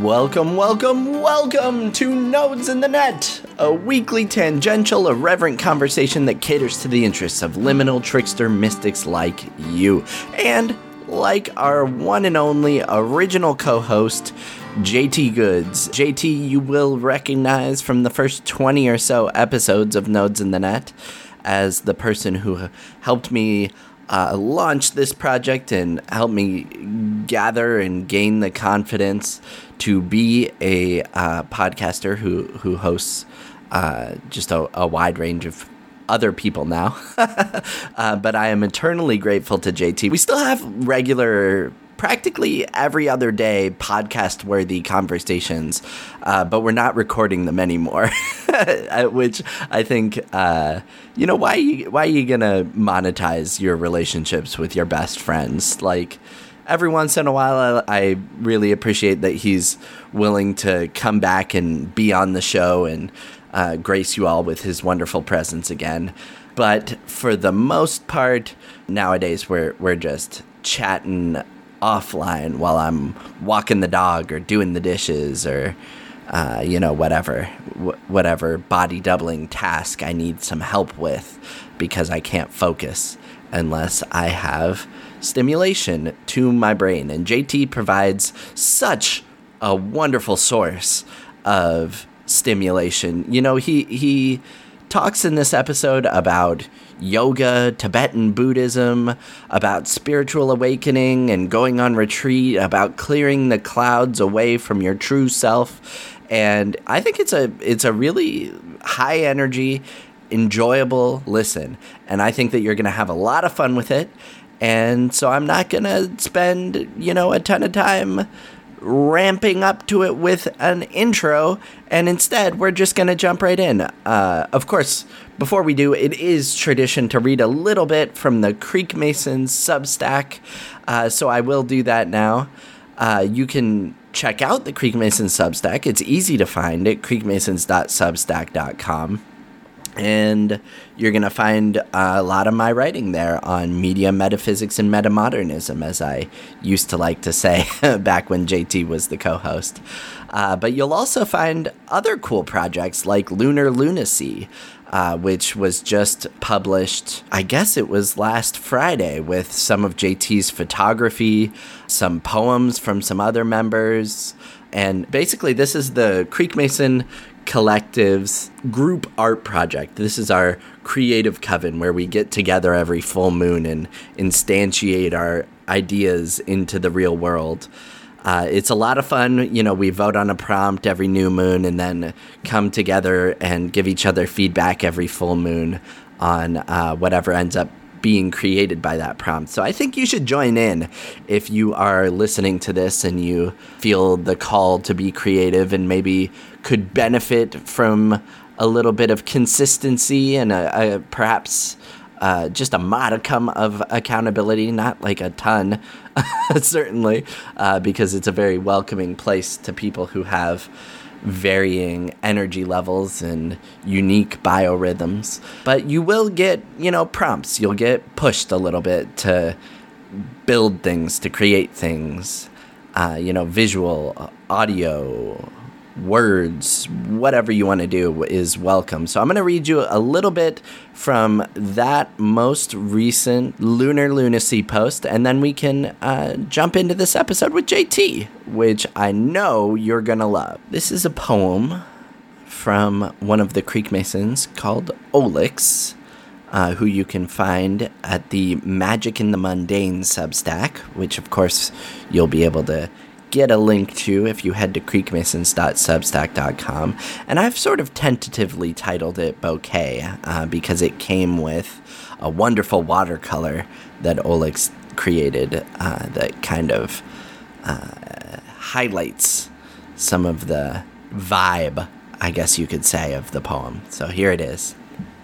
Welcome, welcome, welcome to Nodes in the Net, a weekly tangential, irreverent conversation that caters to the interests of liminal trickster mystics like you, and like our one and only original co-host, JT Goods. JT, you will recognize from the first 20 or so episodes of Nodes in the Net as the person who helped me launch this project and help me gather and gain the confidence to be a podcaster who hosts just a wide range of other people now. But I am eternally grateful to JT. We still have regular, practically every other day, podcast-worthy conversations, but we're not recording them anymore, which I think, why are you going to monetize your relationships with your best friends? Like, every once in a while, I really appreciate that he's willing to come back and be on the show and grace you all with his wonderful presence again. But for the most part, nowadays, we're just chatting offline while I'm walking the dog or doing the dishes or, whatever body doubling task I need some help with because I can't focus unless I have stimulation to my brain. And JT provides such a wonderful source of stimulation. You know, he talks in this episode about yoga, Tibetan Buddhism, about spiritual awakening and going on retreat, about clearing the clouds away from your true self. And I think it's a really high energy, enjoyable listen. And I think that you're going to have a lot of fun with it. And so I'm not going to spend, a ton of time ramping up to it with an intro, and instead we're just going to jump right in. Of course, before we do, it is tradition to read a little bit from the Creek Masons Substack, so I will do that now. You can check out the Creek Masons Substack. It's easy to find at creekmasons.substack.com. And you're going to find a lot of my writing there on media, metaphysics, and metamodernism, as I used to like to say back when JT was the co-host. But you'll also find other cool projects like Lunar Lunacy, which was just published, I guess it was last Friday, with some of JT's photography, some poems from some other members. And basically, this is the Creek Mason Collective's group art project. This is our creative coven where we get together every full moon and instantiate our ideas into the real world. It's a lot of fun. We vote on a prompt every new moon and then come together and give each other feedback every full moon on whatever ends up being created by that prompt. So I think you should join in if you are listening to this and you feel the call to be creative and maybe could benefit from a little bit of consistency and perhaps just a modicum of accountability, not like a ton, certainly, because it's a very welcoming place to people who have varying energy levels and unique biorhythms. But you will get, prompts. You'll get pushed a little bit to build things, to create things, visual, audio, words, whatever you want to do is welcome. So I'm going to read you a little bit from that most recent Lunar Lunacy post, and then we can jump into this episode with JT, which I know you're going to love. This is a poem from one of the Creek Masons called Olix, who you can find at the Magic in the Mundane Substack, which of course you'll be able to get a link to if you head to creekmasons.substack.com. And I've sort of tentatively titled it Bouquet because it came with a wonderful watercolor that Olix created that kind of highlights some of the vibe, I guess you could say, of the poem. So here it is.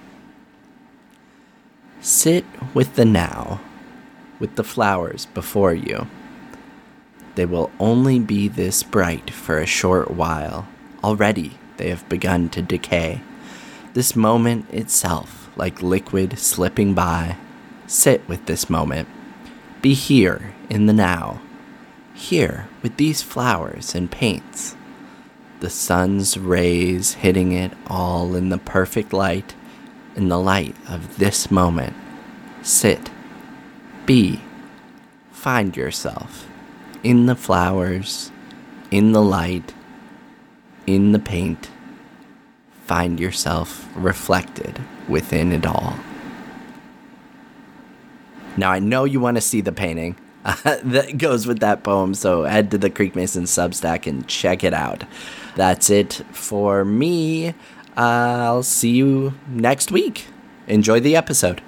Sit with the now, with the flowers before you. They will only be this bright for a short while. Already they have begun to decay. This moment itself, like liquid slipping by. Sit with this moment. Be here in the now. here with these flowers and paints. The sun's rays hitting it all in the perfect light, in the light of this moment. Sit, be, find yourself in the flowers, in the light, in the paint. Find yourself reflected within it all. Now, I know you want to see the painting that goes with that poem, so head to the Creek Mason Substack and check it out. That's it for me. I'll see you next week. Enjoy the episode.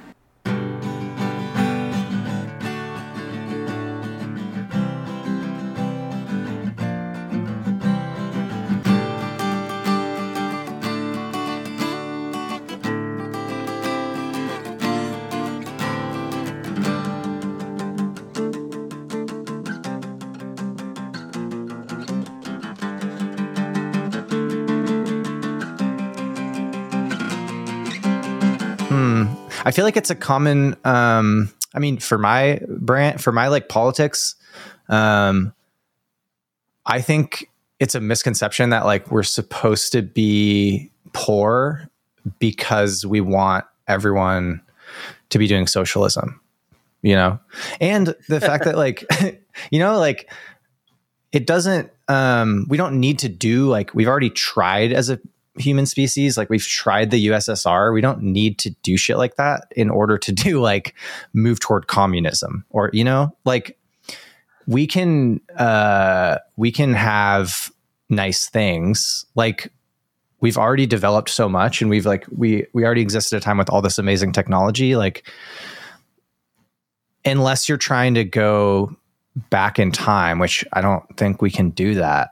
I feel like it's a common, for my brand, for my like politics, I think it's a misconception that like we're supposed to be poor because we want everyone to be doing socialism, and the fact that like, like it doesn't, we don't need to do like, we've already tried as a human species, like we've tried the USSR. We don't need to do shit like that in order to do like move toward communism or, like we can have nice things. Like we've already developed so much and we already exist at a time with all this amazing technology. Like unless you're trying to go back in time, which I don't think we can do that.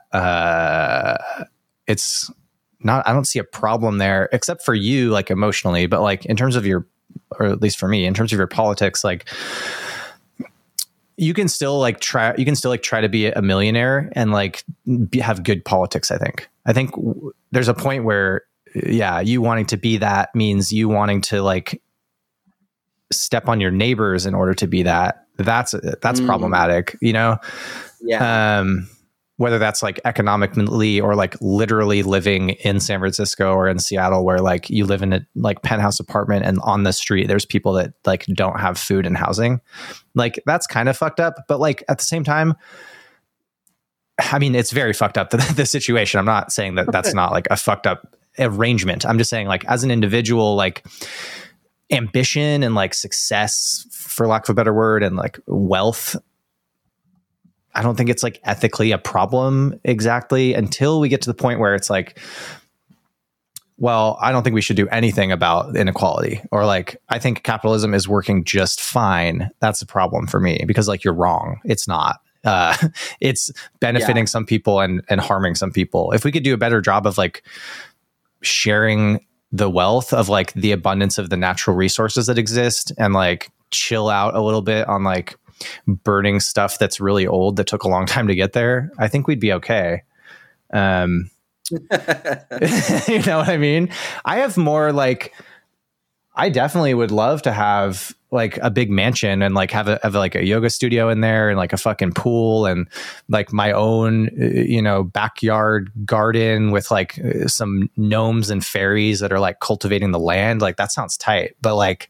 I don't see a problem there except for you, like emotionally, but like in terms of or at least for me, in terms of your politics, like you can still try to be a millionaire and like have good politics. I think there's a point where, you wanting to be that means you wanting to like step on your neighbors in order to be that. That's problematic, Yeah. Whether that's like economically or like literally living in San Francisco or in Seattle, where like you live in a like penthouse apartment and on the street, there's people that like don't have food and housing. Like that's kind of fucked up. But like at the same time, I mean, it's very fucked up, the situation. I'm not saying that that's not like a fucked up arrangement. I'm just saying like as an individual, like ambition and like success, for lack of a better word, and like wealth, I don't think it's like ethically a problem exactly until we get to the point where it's like, well, I don't think we should do anything about inequality, or like, I think capitalism is working just fine. That's a problem for me because like, you're wrong. It's not, it's benefiting some people and harming some people. If we could do a better job of like sharing the wealth of like the abundance of the natural resources that exist and like chill out a little bit on like burning stuff that's really old that took a long time to get there, I think we'd be okay. You know what I mean? I have more like, I definitely would love to have like a big mansion and like have like a yoga studio in there and like a fucking pool and like my own, backyard garden with like some gnomes and fairies that are like cultivating the land. Like that sounds tight, but like,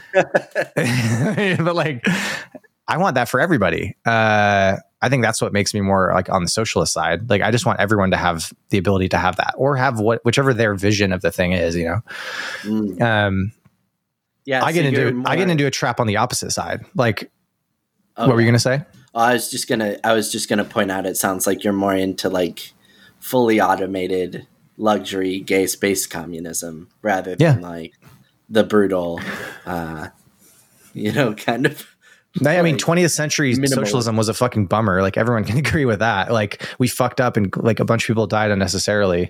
I want that for everybody. I think that's what makes me more like on the socialist side. Like, I just want everyone to have the ability to have that or have whichever their vision of the thing is, I get into a trap on the opposite side. Like, what were you going to say? I was just gonna point out, it sounds like you're more into like fully automated luxury gay space communism rather than like the brutal, kind of. I mean, 20th century socialism was a fucking bummer. Like everyone can agree with that. Like we fucked up and like a bunch of people died unnecessarily.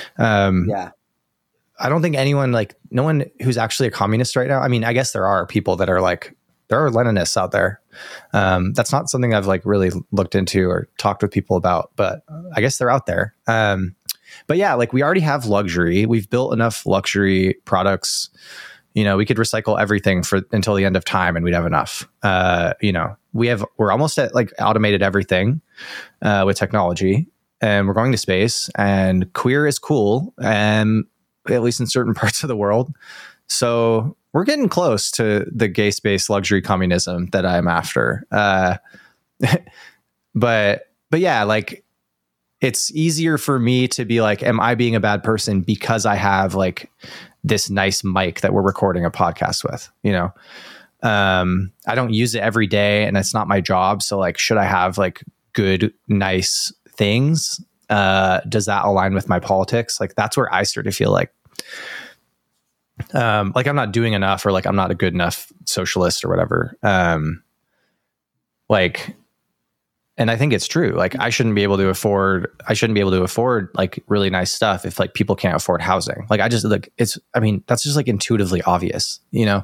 I don't think anyone, like no one who's actually a communist right now. I mean, I guess there are people that are like, there are Leninists out there. That's not something I've like really looked into or talked with people about, but I guess they're out there. But yeah, like we already have luxury. We've built enough luxury products we could recycle everything for until the end of time and we'd have enough. We're almost at like automated everything with technology, and we're going to space, and queer is cool, at least in certain parts of the world. So we're getting close to the gay space luxury communism that I'm after. But yeah, like it's easier for me to be like, am I being a bad person because I have like this nice mic that we're recording a podcast with, I don't use it every day and it's not my job. So like, should I have like good, nice things? Does that align with my politics? Like, that's where I start to feel like I'm not doing enough, or like I'm not a good enough socialist or whatever. And I think it's true. Like I shouldn't be able to afford like really nice stuff if like people can't afford housing. Like that's just like intuitively obvious,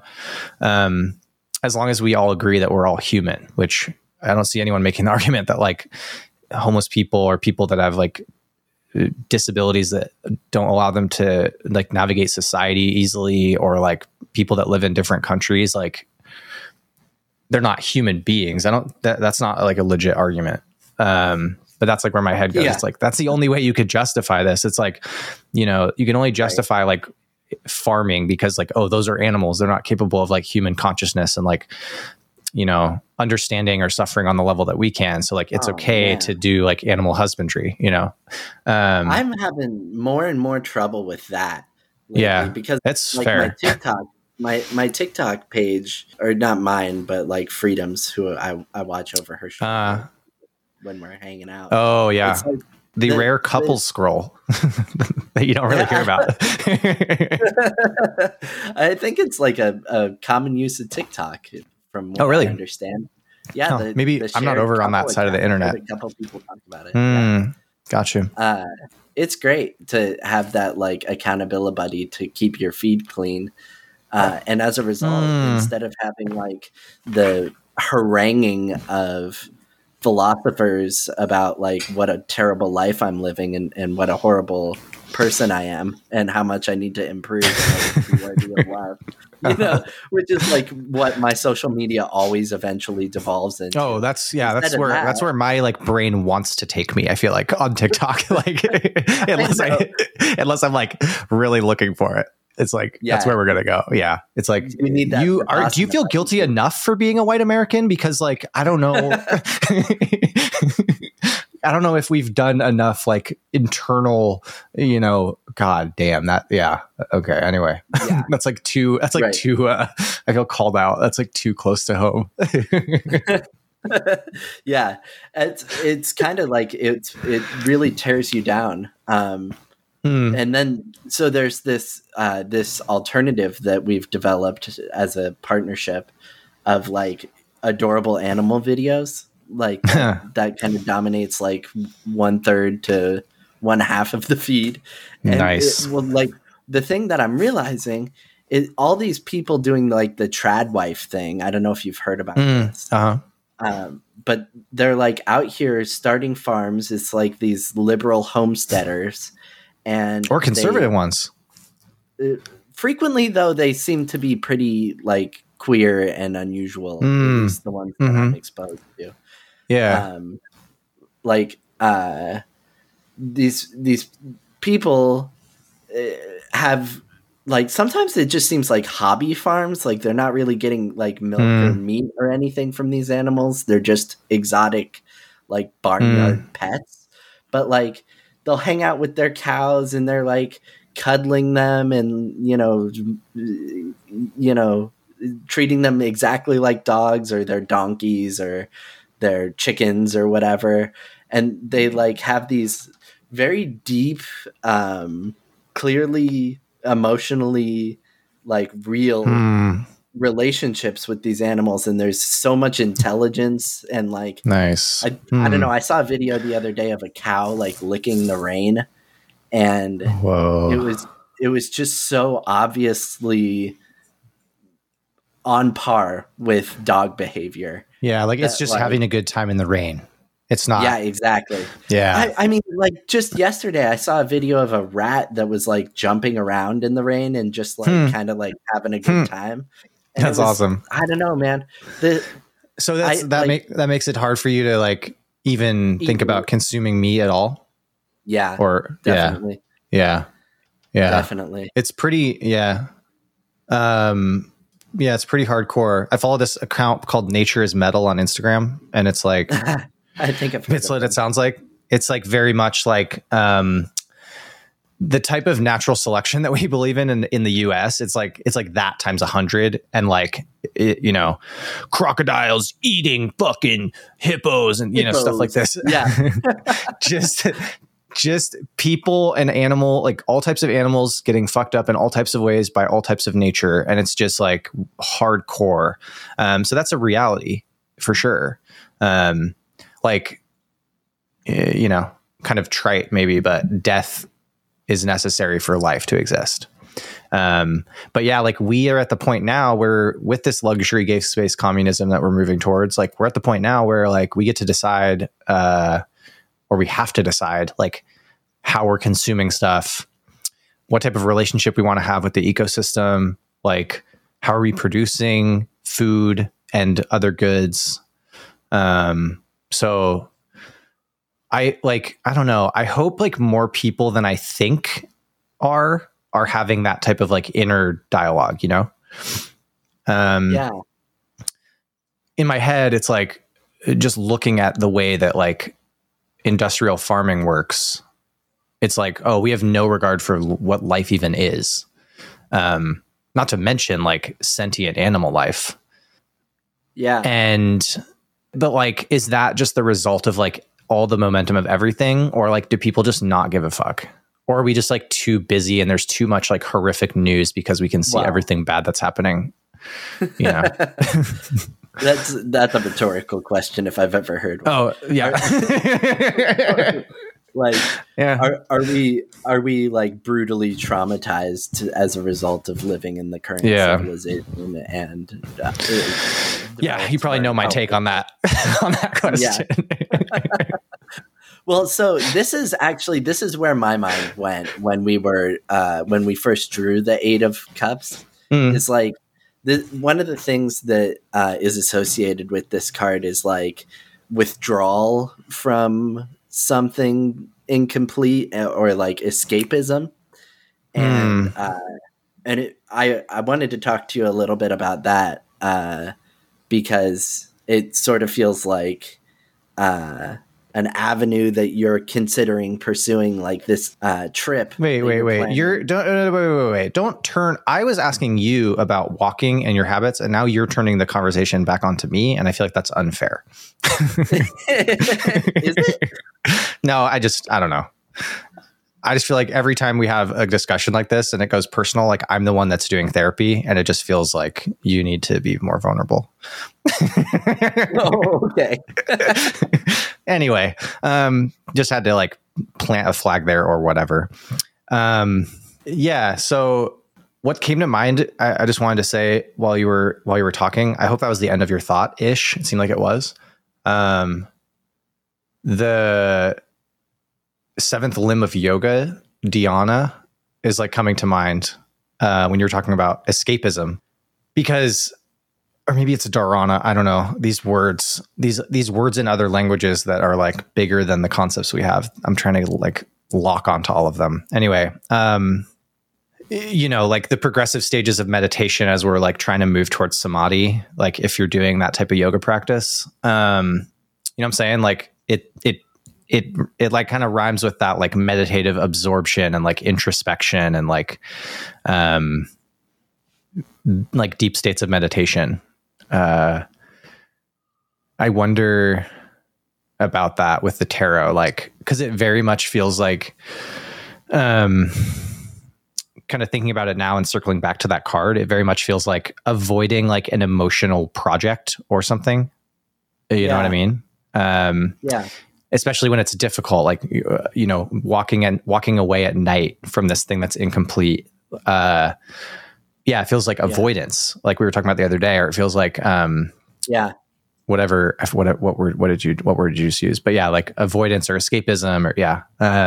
as long as we all agree that we're all human, which I don't see anyone making the argument that like homeless people or people that have like disabilities that don't allow them to like navigate society easily, or like people that live in different countries, like they're not human beings. That's not like a legit argument. But that's like where my head goes. Yeah. It's like, that's the only way you could justify this. It's like, you can only justify like farming because like, oh, those are animals. They're not capable of like human consciousness and like, understanding or suffering on the level that we can. So like, it's okay to do like animal husbandry, I'm having more and more trouble with that lately, because that's like fair. My TikTok page, or not mine, but like Freedom's, who I watch over her show when we're hanging out. Oh yeah. Like the rare couple scroll that you don't really hear about. I think it's like a common use of TikTok from what I understand. Yeah. Maybe I'm not over on that side of the internet. A couple people talk about it. Gotcha. It's great to have that like accountability buddy to keep your feed clean. And as a result, instead of having like the haranguing of philosophers about like what a terrible life I'm living and what a horrible person I am and how much I need to improve in order to be worthy of love, which is like what my social media always eventually devolves into. Oh, that's where my like brain wants to take me. I feel like on TikTok, like unless I'm like really looking for it. It's like, that's where we're going to go. Yeah. It's like, do you feel guilty enough for being a white American? Because like, I don't know. I don't know if we've done enough like internal, God damn that. Yeah. Okay. Anyway, that's too, I feel called out. That's like too close to home. Yeah. It's kind of like, it really tears you down. And then, so there's this alternative that we've developed as a partnership of like adorable animal videos, like that kind of dominates like 1/3 to 1/2 of the feed. And nice. Like the thing that I'm realizing is all these people doing like the trad wife thing. I don't know if you've heard about this. But they're like out here starting farms. It's like these liberal homesteaders. Or conservative ones. Frequently, though, they seem to be pretty like queer and unusual. At least the ones that I'm exposed to. Yeah. These people have like, sometimes it just seems like hobby farms. Like they're not really getting like milk or meat or anything from these animals. They're just exotic, like barnyard pets. But like, they'll hang out with their cows and they're like cuddling them and, treating them exactly like dogs or their donkeys or their chickens or whatever. And they like have these very deep, clearly emotionally like real relationships with these animals, and there's so much intelligence and like nice. I don't know, I saw a video the other day of a cow like licking the rain, and it was just so obviously on par with dog behavior. Yeah, like it's just like having a good time in the rain. It's not. Yeah, exactly. Yeah. I mean, like just yesterday, I saw a video of a rat that was like jumping around in the rain and just like kind of like having a good time. And That's awesome. I don't know, man. So that makes it hard for you to like even think about consuming meat at all. Yeah. Or definitely. Yeah. Definitely. It's pretty. Yeah. Yeah, it's pretty hardcore. I follow this account called Nature is Metal on Instagram, and it's like, I think it's what it sounds like. It's like very much like the type of natural selection that we believe in the US. It's like that times 100, and like you know, crocodiles eating fucking hippos and you know stuff like this. Yeah, just people and animal, like all types of animals getting fucked up in all types of ways by all types of nature, and it's just like hardcore. So that's a reality for sure. Like, you know, kind of trite maybe, but death is necessary for life to exist. But yeah, like we are at the point now where with this luxury gay-based communism that we're moving towards, like we're at the point now where like we get to decide, or we have to decide like how we're consuming stuff, what type of relationship we want to have with the ecosystem, like how are we producing food and other goods. So I don't know. I hope like more people than I think are having that type of like inner dialogue, you know? Yeah. In my head, it's like just looking at the way that like industrial farming works. It's like, oh, we have no regard for what life even is. Not to mention like sentient animal life. Yeah. But like, is that just the result of like all the momentum of everything? Or like, do people just not give a fuck? Or are we just like too busy and there's too much like horrific news because we can see everything bad that's happening? You know? That's a rhetorical question if I've ever heard one. Oh, yeah. Like, yeah. Are we like brutally traumatized as a result of living in the current civilization? And yeah, you probably know my take on that question. Yeah. Well, so this is where my mind went when we first drew the Eight of Cups. It's like one of the things that is associated with this card is like withdrawal from something incomplete or like escapism. And I wanted to talk to you a little bit about that because it sort of feels like an avenue that you're considering pursuing, like this trip. Wait. Don't turn. I was asking you about walking and your habits, and now you're turning the conversation back onto me, and I feel like that's unfair. Is it? No, I don't know. I just feel like every time we have a discussion like this and it goes personal, like I'm the one that's doing therapy, and it just feels like you need to be more vulnerable. Oh, okay. Anyway, just had to like plant a flag there or whatever. Yeah. So what came to mind, I just wanted to say while you were talking, I hope that was the end of your thought ish. It seemed like it was. The seventh limb of yoga, dhyana, is like coming to mind when you're talking about escapism, because, or maybe it's dharana. I don't know, these words in other languages that are like bigger than the concepts we have. I'm trying to like lock onto all of them. Anyway, you know, like the progressive stages of meditation as we're like trying to move towards samadhi. Like if you're doing that type of yoga practice, you know what I'm saying? Like it like kind of rhymes with that like meditative absorption and like introspection and like deep states of meditation. I wonder about that with the tarot, like, because it very much feels like, kind of thinking about it now and circling back to that card, it very much feels like avoiding like an emotional project or something. You know what I mean? Yeah. Especially when it's difficult, like, you know, walking away at night from this thing that's incomplete. It feels like avoidance, like we were talking about the other day, or it feels like, what word did you just use? But yeah, like avoidance or escapism or yeah.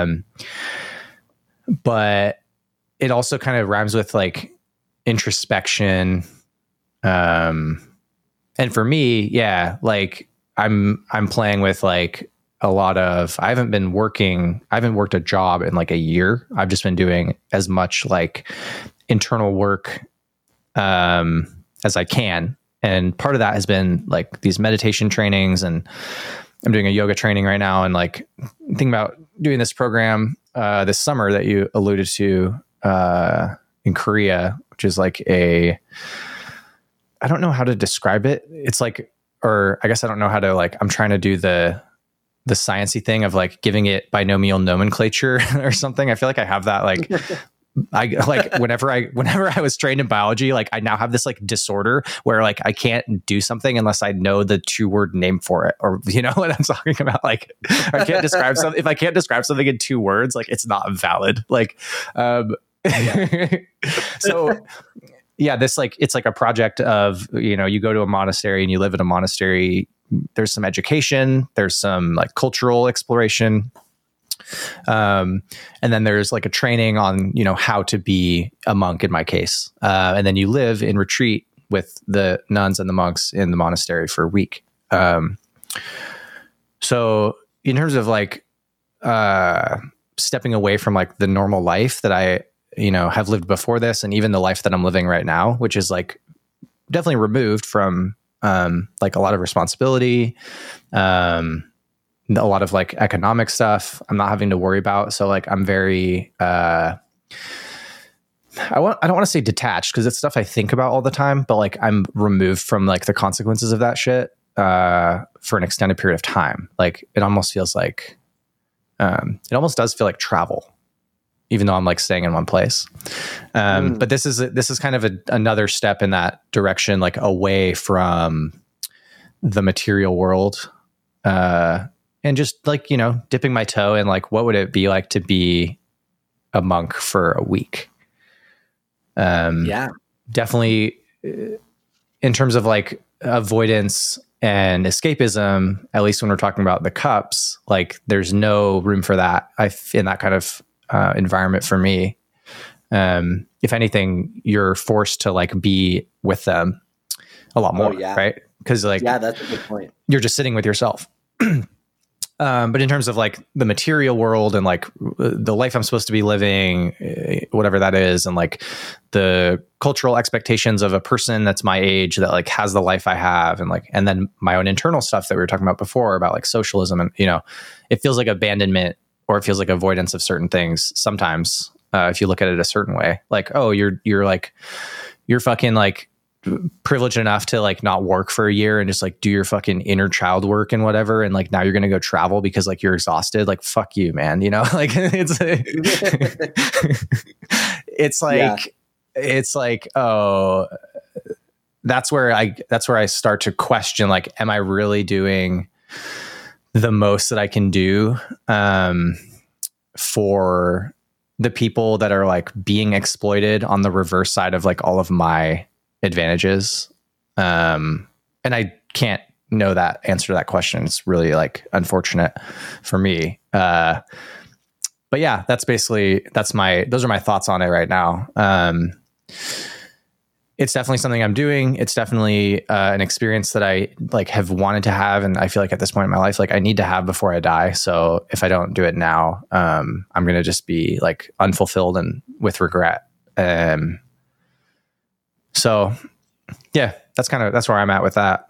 But it also kind of rhymes with like introspection. And for me, yeah, like I'm playing with like a lot of, I haven't worked a job in like a year. I've just been doing as much like internal work as I can. And part of that has been like these meditation trainings, and I'm doing a yoga training right now, and like thinking about doing this program this summer that you alluded to in Korea, which is like I don't know how to describe it. It's like, or I guess I don't know how to like, I'm trying to do the sciencey thing of like giving it binomial nomenclature or something. I feel like I have that like I like whenever I was trained in biology, like I now have this like disorder where like I can't do something unless I know the 2-word name for it, or you know what I'm talking about? Like I can't describe something. If I can't describe something in 2 words, like it's not valid. Like, so yeah, this like, it's like a project of, you know, you go to a monastery and you live in a monastery. There's some education, there's some like cultural exploration. And then there's like a training on, you know, how to be a monk in my case. And then you live in retreat with the nuns and the monks in the monastery for a week. So in terms of like, stepping away from like the normal life that I, you know, have lived before this, and even the life that I'm living right now, which is like definitely removed from, like a lot of responsibility, a lot of like economic stuff I'm not having to worry about. So like I'm very, I don't want to say detached, because it's stuff I think about all the time, but like I'm removed from like the consequences of that shit for an extended period of time. Like it almost feels like, it almost does feel like travel, even though I'm like staying in one place. But this is kind of another step in that direction, like away from the material world, and just like, you know, dipping my toe in like, what would it be like to be a monk for a week? Definitely in terms of like avoidance and escapism, at least when we're talking about the cups, like there's no room for that in that kind of environment for me. If anything, you're forced to like be with them a lot more, right? Because like, yeah, that's a good point. You're just sitting with yourself. But in terms of like the material world and like the life I'm supposed to be living, whatever that is, and like the cultural expectations of a person that's my age that like has the life I have, and like, and then my own internal stuff that we were talking about before about like socialism, and you know, it feels like abandonment, or it feels like avoidance of certain things sometimes, if you look at it a certain way. Like, oh, you're fucking like privileged enough to like not work for a year and just like do your fucking inner child work and whatever, and like now you're gonna go travel because like you're exhausted. Like fuck you, man, you know. Like it's it's like oh, that's where I start to question, like, am I really doing the most that I can do for the people that are like being exploited on the reverse side of like all of my advantages? And I can't know that answer to that question. It's really like unfortunate for me. But yeah, those are my thoughts on it right now. It's definitely something I'm doing. It's definitely an experience that I like have wanted to have. And I feel like at this point in my life, like I need to have before I die. So if I don't do it now, I'm going to just be like unfulfilled and with regret. So yeah, that's where I'm at with that.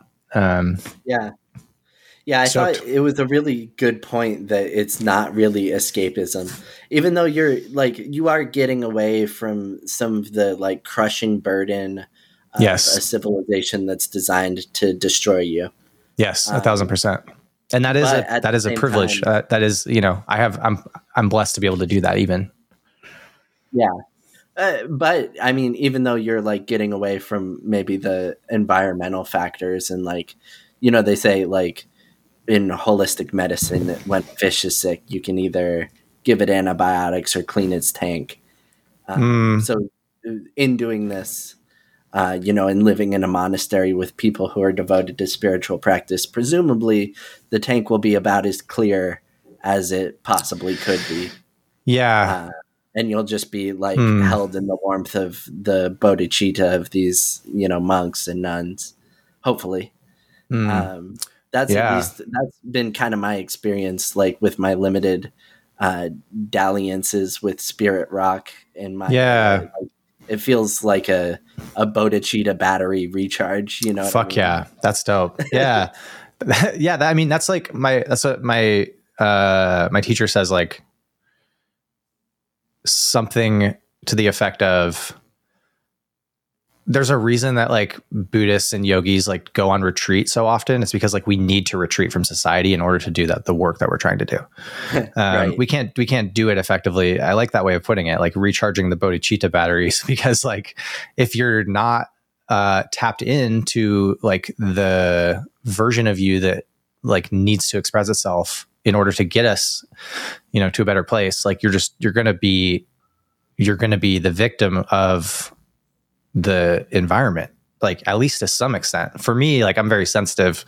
I thought it was a really good point that it's not really escapism, even though you are getting away from some of the like crushing burden of a civilization that's designed to destroy you. Yes, 1,000%. And that is a privilege. That is, you know, I'm blessed to be able to do that even. Yeah. But I mean, even though you're like getting away from maybe the environmental factors, and like, you know, they say like in holistic medicine, when a fish is sick, you can either give it antibiotics or clean its tank. So in doing this, and living in a monastery with people who are devoted to spiritual practice, presumably the tank will be about as clear as it possibly could be. Yeah. And you'll just be like held in the warmth of the bodhicitta of these, monks and nuns, hopefully. That's at least, that's been kind of my experience, like with my limited dalliances with spirit rock in my it feels like a bodhicitta battery recharge, Fuck I mean? Yeah, that's dope. Yeah. Yeah, that's like that's what my my teacher says, like something to the effect of, there's a reason that like Buddhists and yogis like go on retreat so often. It's because like we need to retreat from society in order to do the work that we're trying to do. Right. We can't do it effectively. I like that way of putting it, like recharging the bodhicitta batteries, because like if you're not tapped into like the version of you that like needs to express itself in order to get us, to a better place, like you're going to be the victim of the environment, like at least to some extent. For me, like I'm very sensitive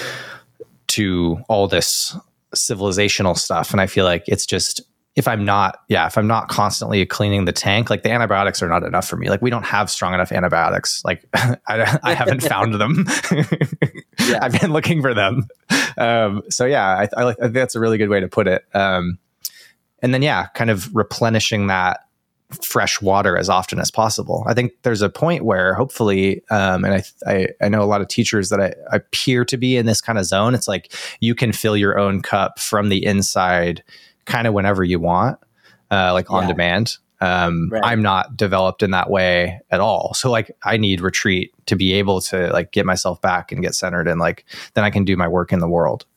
to all this civilizational stuff, and I feel like it's just, if I'm not constantly cleaning the tank, like the antibiotics are not enough for me. Like we don't have strong enough antibiotics. Like I haven't found them. Yeah. I've been looking for them. So yeah, I think that's a really good way to put it. And then kind of replenishing that fresh water as often as possible. I think there's a point where hopefully, and I know a lot of teachers that I appear to be in this kind of zone. It's like you can fill your own cup from the inside kind of whenever you want, like on demand. Right. I'm not developed in that way at all. So like I need retreat to be able to like get myself back and get centered, and like then I can do my work in the world.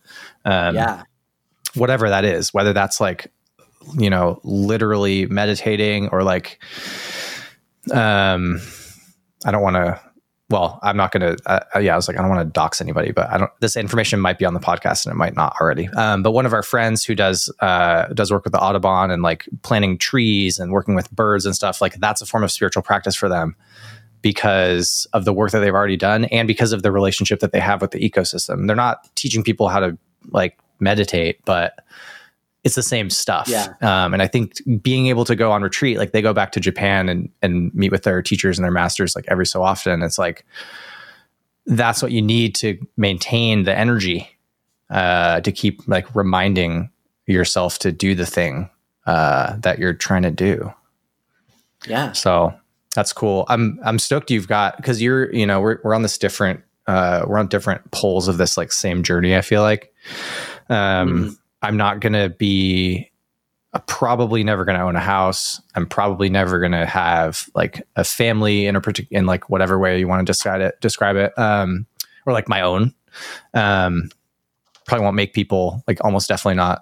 Whatever that is, whether that's like, literally meditating, or like, I don't want to, well, I'm not going to, I was like, I don't want to dox anybody, but this information might be on the podcast and it might not already. But one of our friends who does work with the Audubon and like planting trees and working with birds and stuff, like that's a form of spiritual practice for them because of the work that they've already done and because of the relationship that they have with the ecosystem. They're not teaching people how to like meditate, but it's the same stuff. Yeah. And I think being able to go on retreat, like they go back to Japan and meet with their teachers and their masters like every so often. It's like, that's what you need to maintain the energy, to keep like reminding yourself to do the thing that you're trying to do. Yeah. So that's cool. I'm stoked you've got, because you're, we're on this different, we're on different poles of this like same journey, I feel like. I'm not going to be probably never going to own a house. I'm probably never going to have like a family in like whatever way you want to describe it. Or like my own, probably won't make people, like almost definitely not.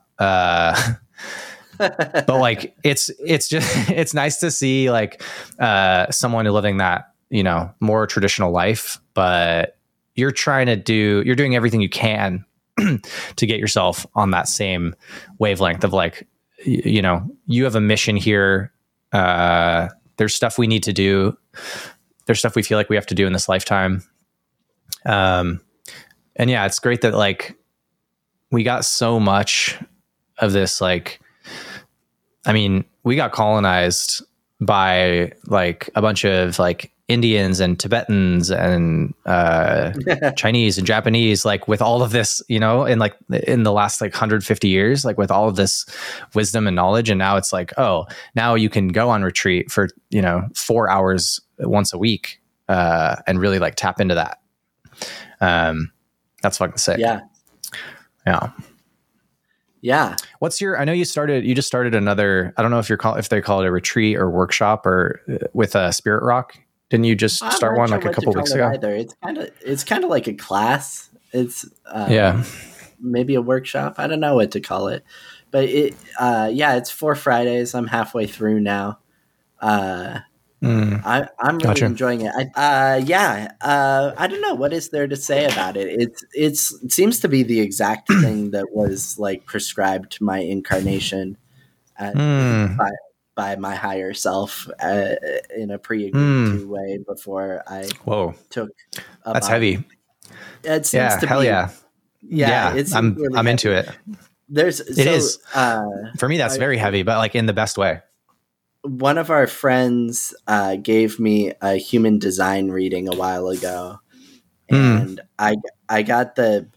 But like, it's just, it's nice to see like, someone living that, more traditional life, but you're doing everything you can to get yourself on that same wavelength of like, you have a mission here. There's stuff we need to do. There's stuff we feel like we have to do in this lifetime. And yeah, it's great that like we got so much of this, like, I mean, we got colonized by like a bunch of like Indians and Tibetans and Chinese and Japanese, like with all of this, in the last like 150 years, like with all of this wisdom and knowledge. And now it's like, oh, now you can go on retreat for, 4 hours once a week and really like tap into that. That's fucking sick. Yeah. Yeah. Yeah. I know you just started another, I don't know if they call it a retreat or workshop or with Spirit Rock. Didn't you just start one like a couple weeks ago? Either. It's kind of like a class. It's maybe a workshop. I don't know what to call it, but it's 4 Fridays. I'm halfway through now. I'm really enjoying it. I don't know what is there to say about it. It seems to be the exact thing that was like prescribed to my incarnation by my higher self in a pre-agreed to way before I took a That's body. heavy. It seems to hell be. Yeah. It seems I'm really into heavy. it. It is. For me, that's very heavy, but like in the best way. One of our friends gave me a human design reading a while ago, and I got the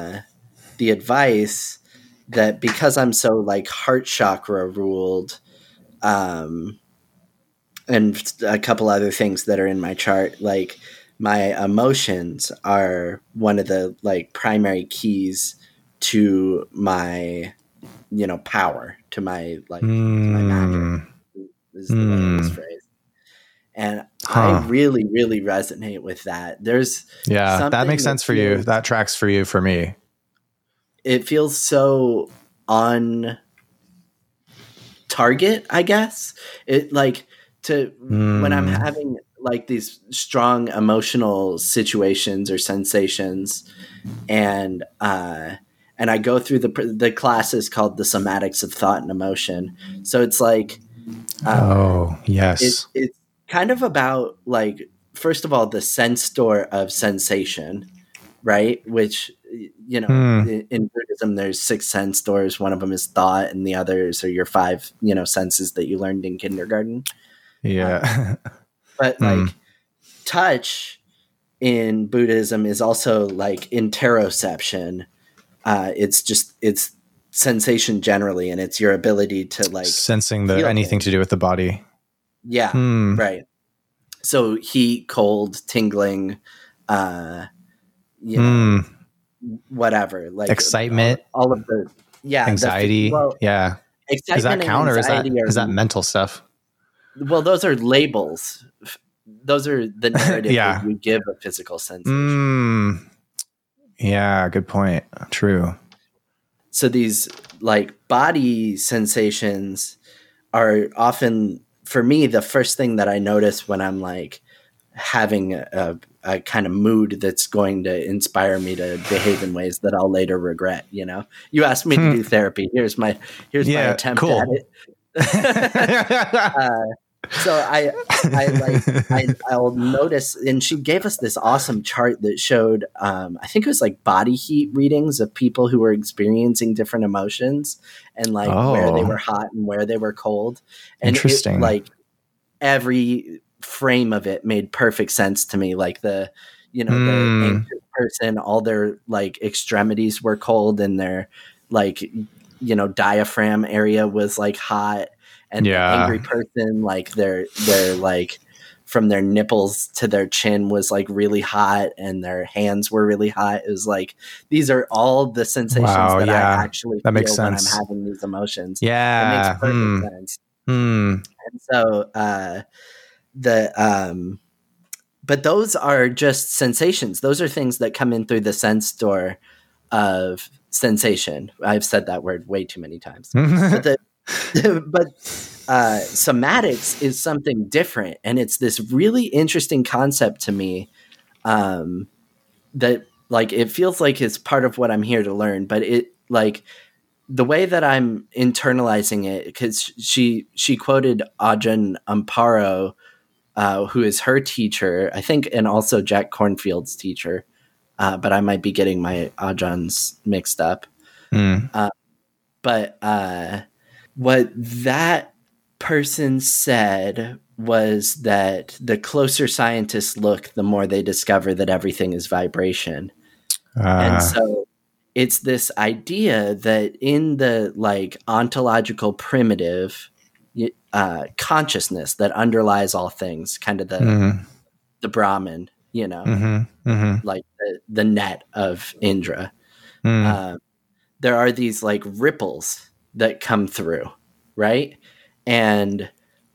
advice that because I'm so like heart chakra ruled, and a couple other things that are in my chart, like my emotions are one of the like primary keys to my, power, to my like to my magic. Is the way it was phrased. And I really, really resonate with that. There's that makes sense for you. That tracks for you, for me. It feels so on target, I guess. It like when I'm having like these strong emotional situations or sensations, and I go through the classes called the somatics of thought and emotion. So it's like, yes. It's kind of about like, first of all, the sense door of sensation, right? Which, in Buddhism, there's 6 sense doors. One of them is thought, and the others are your 5, senses that you learned in kindergarten. Yeah. But like touch in Buddhism is also like interoception. It's sensation generally, and it's your ability to like sensing anything to do with the body. Yeah. Right. So heat, cold, tingling, whatever, like excitement, all of the anxiety. Excitement. Does that count, or is that mental stuff? Well, those are labels. Those are the narrative that you give a physical sensation. Yeah, good point. True. So these like body sensations are often, for me, the first thing that I notice when I'm like having a kind of mood that's going to inspire me to behave in ways that I'll later regret. You asked me to do therapy. Here's my attempt at it. So I'll notice, and she gave us this awesome chart that showed, I think it was like body heat readings of people who were experiencing different emotions, and like where they were hot and where they were cold. And interesting. Like every frame of it made perfect sense to me. Like the anxious person, all their like extremities were cold, and their like, diaphragm area was like hot. And the angry person, like their like from their nipples to their chin was like really hot, and their hands were really hot. It was like, these are all the sensations that I actually feel when I'm having these emotions. Yeah. It makes perfect sense. And so but those are just sensations. Those are things that come in through the sense door of sensation. I've said that word way too many times. But somatics is something different, and it's this really interesting concept to me, that like it feels like it's part of what I'm here to learn. But it like the way that I'm internalizing it, because she quoted Ajahn Amparo, who is her teacher, I think, and also Jack Kornfield's teacher, but I might be getting my Ajahns mixed up. But what that person said was that the closer scientists look, the more they discover that everything is vibration. And so it's this idea that in the like ontological primitive consciousness that underlies all things, kind of the Brahman, like the net of Indra, there are these like ripples that come through, right? And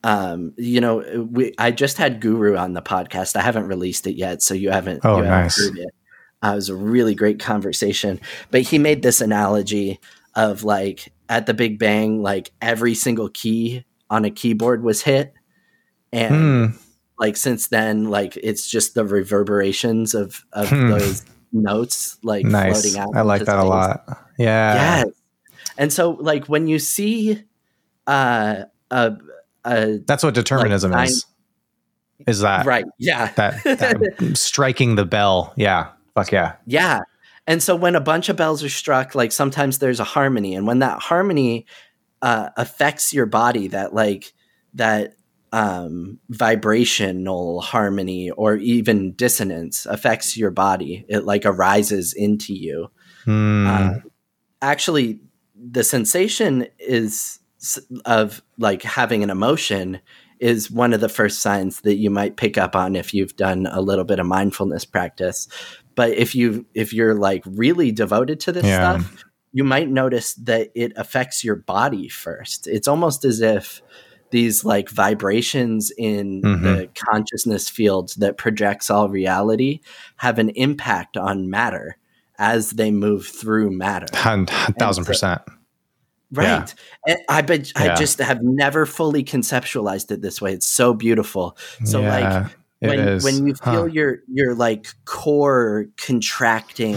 I just had Guru on the podcast. I haven't released it yet, so you haven't nice. Heard it. It was a really great conversation, but he made this analogy of like at the Big Bang, like every single key on a keyboard was hit, and like since then, like it's just the reverberations of those notes like floating out. I like that a lot. Yeah. Yes. And so like when you see a That's what determinism is that right? Yeah, that striking the bell. Yeah, fuck yeah. Yeah. And so when a bunch of bells are struck, like sometimes there's a harmony, and when that harmony affects your body, that vibrational harmony or even dissonance affects your body, it like arises into you. Actually, the sensation of like having an emotion is one of the first signs that you might pick up on if you've done a little bit of mindfulness practice. But if you're like really devoted to this stuff, you might notice that it affects your body first. It's almost as if these like vibrations in the consciousness field that projects all reality have an impact on matter as they move through matter. 1,000%. Right. Yeah. And I just have never fully conceptualized it this way. It's so beautiful. So like when you feel your like core contracting,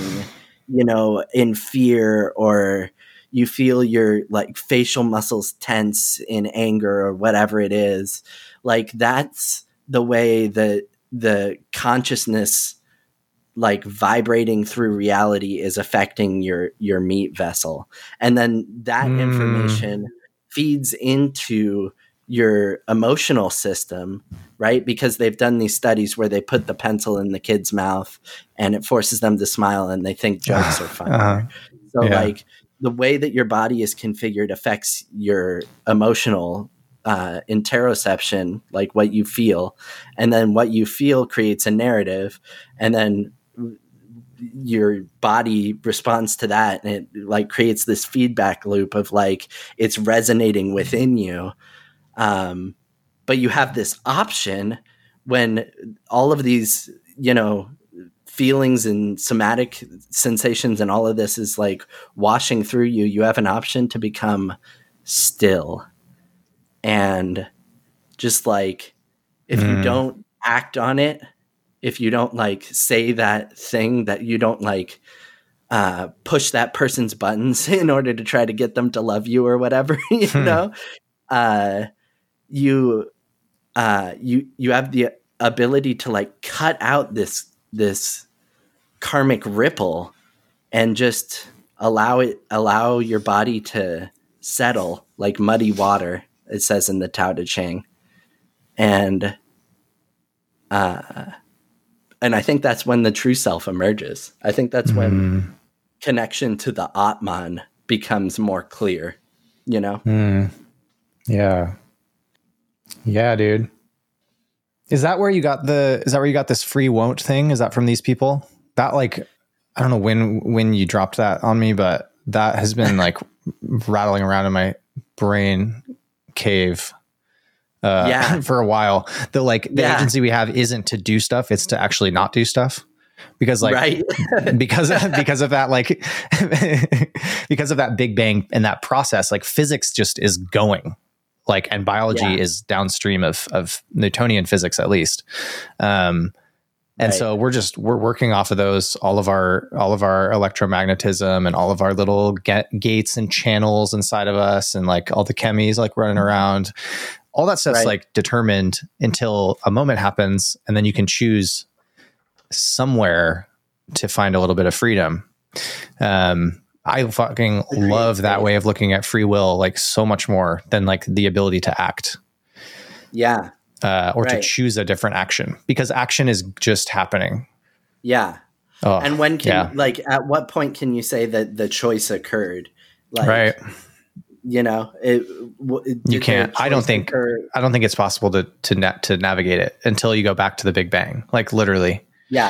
in fear, or you feel your like facial muscles tense in anger or whatever it is, like that's the way that the consciousness like vibrating through reality is affecting your meat vessel. And then that information feeds into your emotional system, right? Because they've done these studies where they put the pencil in the kid's mouth and it forces them to smile and they think jokes are funny. So like the way that your body is configured affects your emotional interoception, like what you feel. And then what you feel creates a narrative, and then your body responds to that, and it like creates this feedback loop of like it's resonating within you. But you have this option when all of these, feelings and somatic sensations and all of this is like washing through you. You have an option to become still. And just like, if you don't act on it, if you don't like say that thing, that you don't like push that person's buttons in order to try to get them to love you or whatever, you have the ability to like cut out this karmic ripple and just allow your body to settle like muddy water, it says in the Tao Te Ching. And I think that's when the true self emerges. I think that's when connection to the Atman becomes more clear, Yeah. Yeah, dude. Is that where you got this free won't thing? Is that from these people? That like, I don't know when you dropped that on me, but that has been like rattling around in my brain cave for a while. The agency we have isn't to do stuff, it's to actually not do stuff. Because like because of that, like because of that Big Bang and that process, like physics just is going. Like, and biology is downstream of Newtonian physics, at least. And so we're working off of those, all of our electromagnetism and all of our little gates and channels inside of us, and like all the chemies like running around, all that stuff's like determined until a moment happens. And then you can choose somewhere to find a little bit of freedom. I fucking love that way of looking at free will, like so much more than like the ability to act. Yeah. To choose a different action, because action is just happening. Yeah. Oh, and when like, at what point can you say that the choice occurred? Like, you can't, I don't think it's possible to navigate it until you go back to the Big Bang, like literally. Yeah.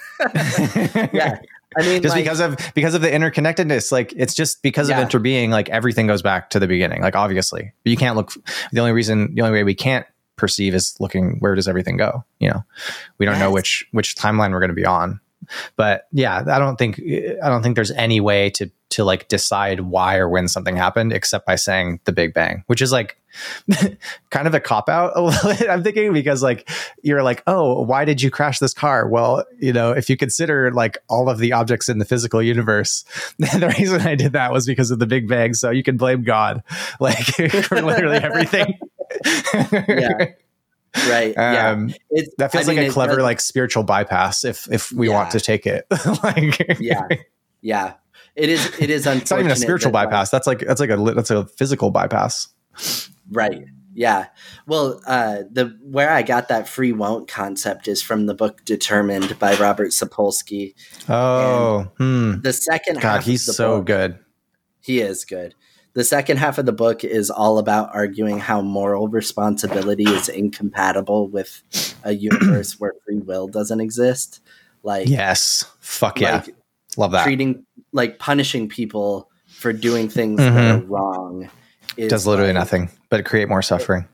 Yeah. I mean, just because of the interconnectedness, like it's just because of interbeing, like everything goes back to the beginning, like obviously, but you can't look. The only way we can't perceive is looking, where does everything go? We don't know which timeline we're going to be on. But yeah, I don't think there's any way to like decide why or when something happened except by saying the Big Bang, which is like kind of a cop out a little bit, I'm thinking, because like you're like, oh, why did you crash this car? Well, if you consider like all of the objects in the physical universe, the reason I did that was because of the Big Bang. So you can blame God like for literally everything. Yeah. Right. Yeah. That feels like a clever, like spiritual bypass if we want to take it. Like, yeah. It is unfortunate. It's not even a spiritual bypass. That's a physical bypass. Right. Yeah. Well, where I got that free won't concept is from the book Determined by Robert Sapolsky. Oh, the second half. God, he's so good. He is good. The second half of the book is all about arguing how moral responsibility is incompatible with a universe where free will doesn't exist. Like, yes, fuck yeah, love that. Punishing people for doing things that are wrong does literally nothing but create more suffering.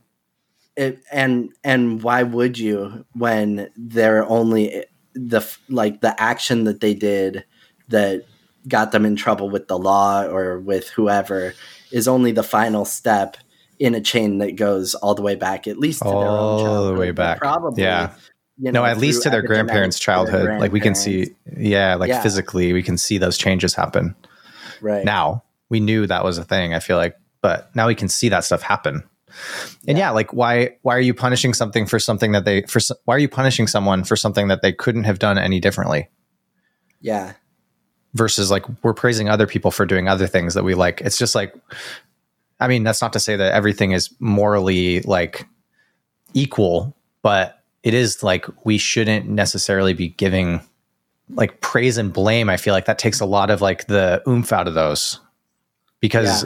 And why would you, when they're only the action that they did that got them in trouble with the law or with whoever is only the final step in a chain that goes all the way back, at least to their own childhood. All the way back. Probably. Yeah. At least to their grandparents' childhood. Like we can see, physically we can see those changes happen. Right. Now, we knew that was a thing, I feel like, but now we can see that stuff happen. And why are you punishing something for something that why are you punishing someone for something that they couldn't have done any differently? Yeah. Versus like we're praising other people for doing other things that we like. It's just like, I mean, that's not to say that everything is morally like equal, but it is like we shouldn't necessarily be giving like praise and blame. I feel like that takes a lot of like the oomph out of those because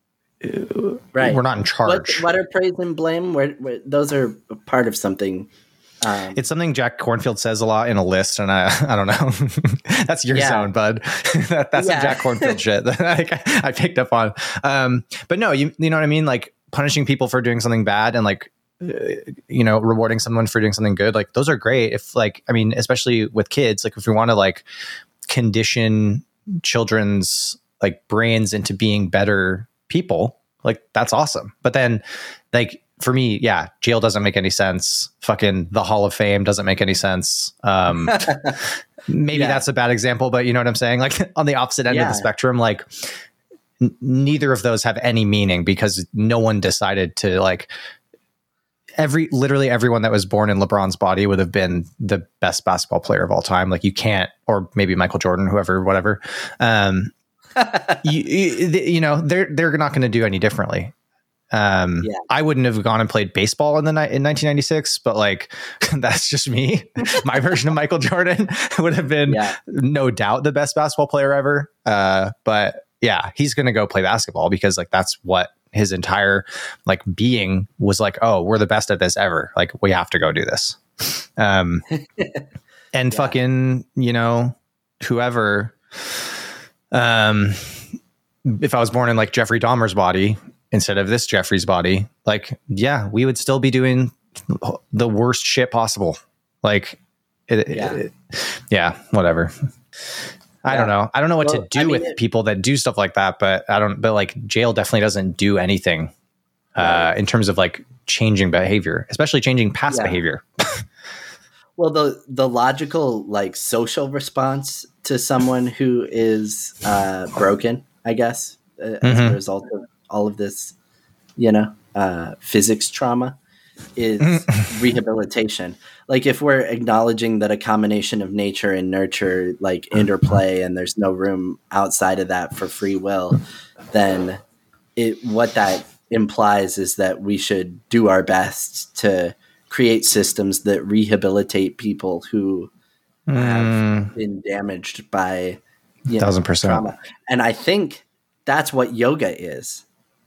we're not in charge. What are praise and blame? Where those are part of something. It's something Jack Kornfield says a lot in a list, and I don't know. That's your zone, bud. That's some Jack Kornfield shit that I picked up on. But no, you know what I mean? Like punishing people for doing something bad and like, rewarding someone for doing something good. Like those are great. If like, I mean, especially with kids, like if we want to like condition children's like brains into being better people, like that's awesome. But then like, for me, jail doesn't make any sense. Fucking the Hall of Fame doesn't make any sense. Maybe that's a bad example, but you know what I'm saying? Like on the opposite end of the spectrum, like neither of those have any meaning because no one decided to like literally everyone that was born in LeBron's body would have been the best basketball player of all time. Like you can't, or maybe Michael Jordan, whoever, whatever. They're not going to do any differently. I wouldn't have gone and played baseball in 1996, but like that's just me. My version of Michael Jordan would have been no doubt the best basketball player ever. But yeah, he's going to go play basketball because like that's what his entire like being was like. Oh, we're the best at this ever. Like we have to go do this. And fucking, whoever. If I was born in like Jeffrey Dahmer's body instead of this Jeffrey's body, like, we would still be doing the worst shit possible. Like, whatever. I don't know. I don't know what to do with people that do stuff like that, but like jail definitely doesn't do anything in terms of like changing behavior, especially changing past behavior. Well, the logical like social response to someone who is broken, I guess, as a result of all of this, physics trauma is rehabilitation. Like if we're acknowledging that a combination of nature and nurture like interplay and there's no room outside of that for free will, then what that implies is that we should do our best to create systems that rehabilitate people who have been damaged by 1,000% trauma. And I think that's what yoga is.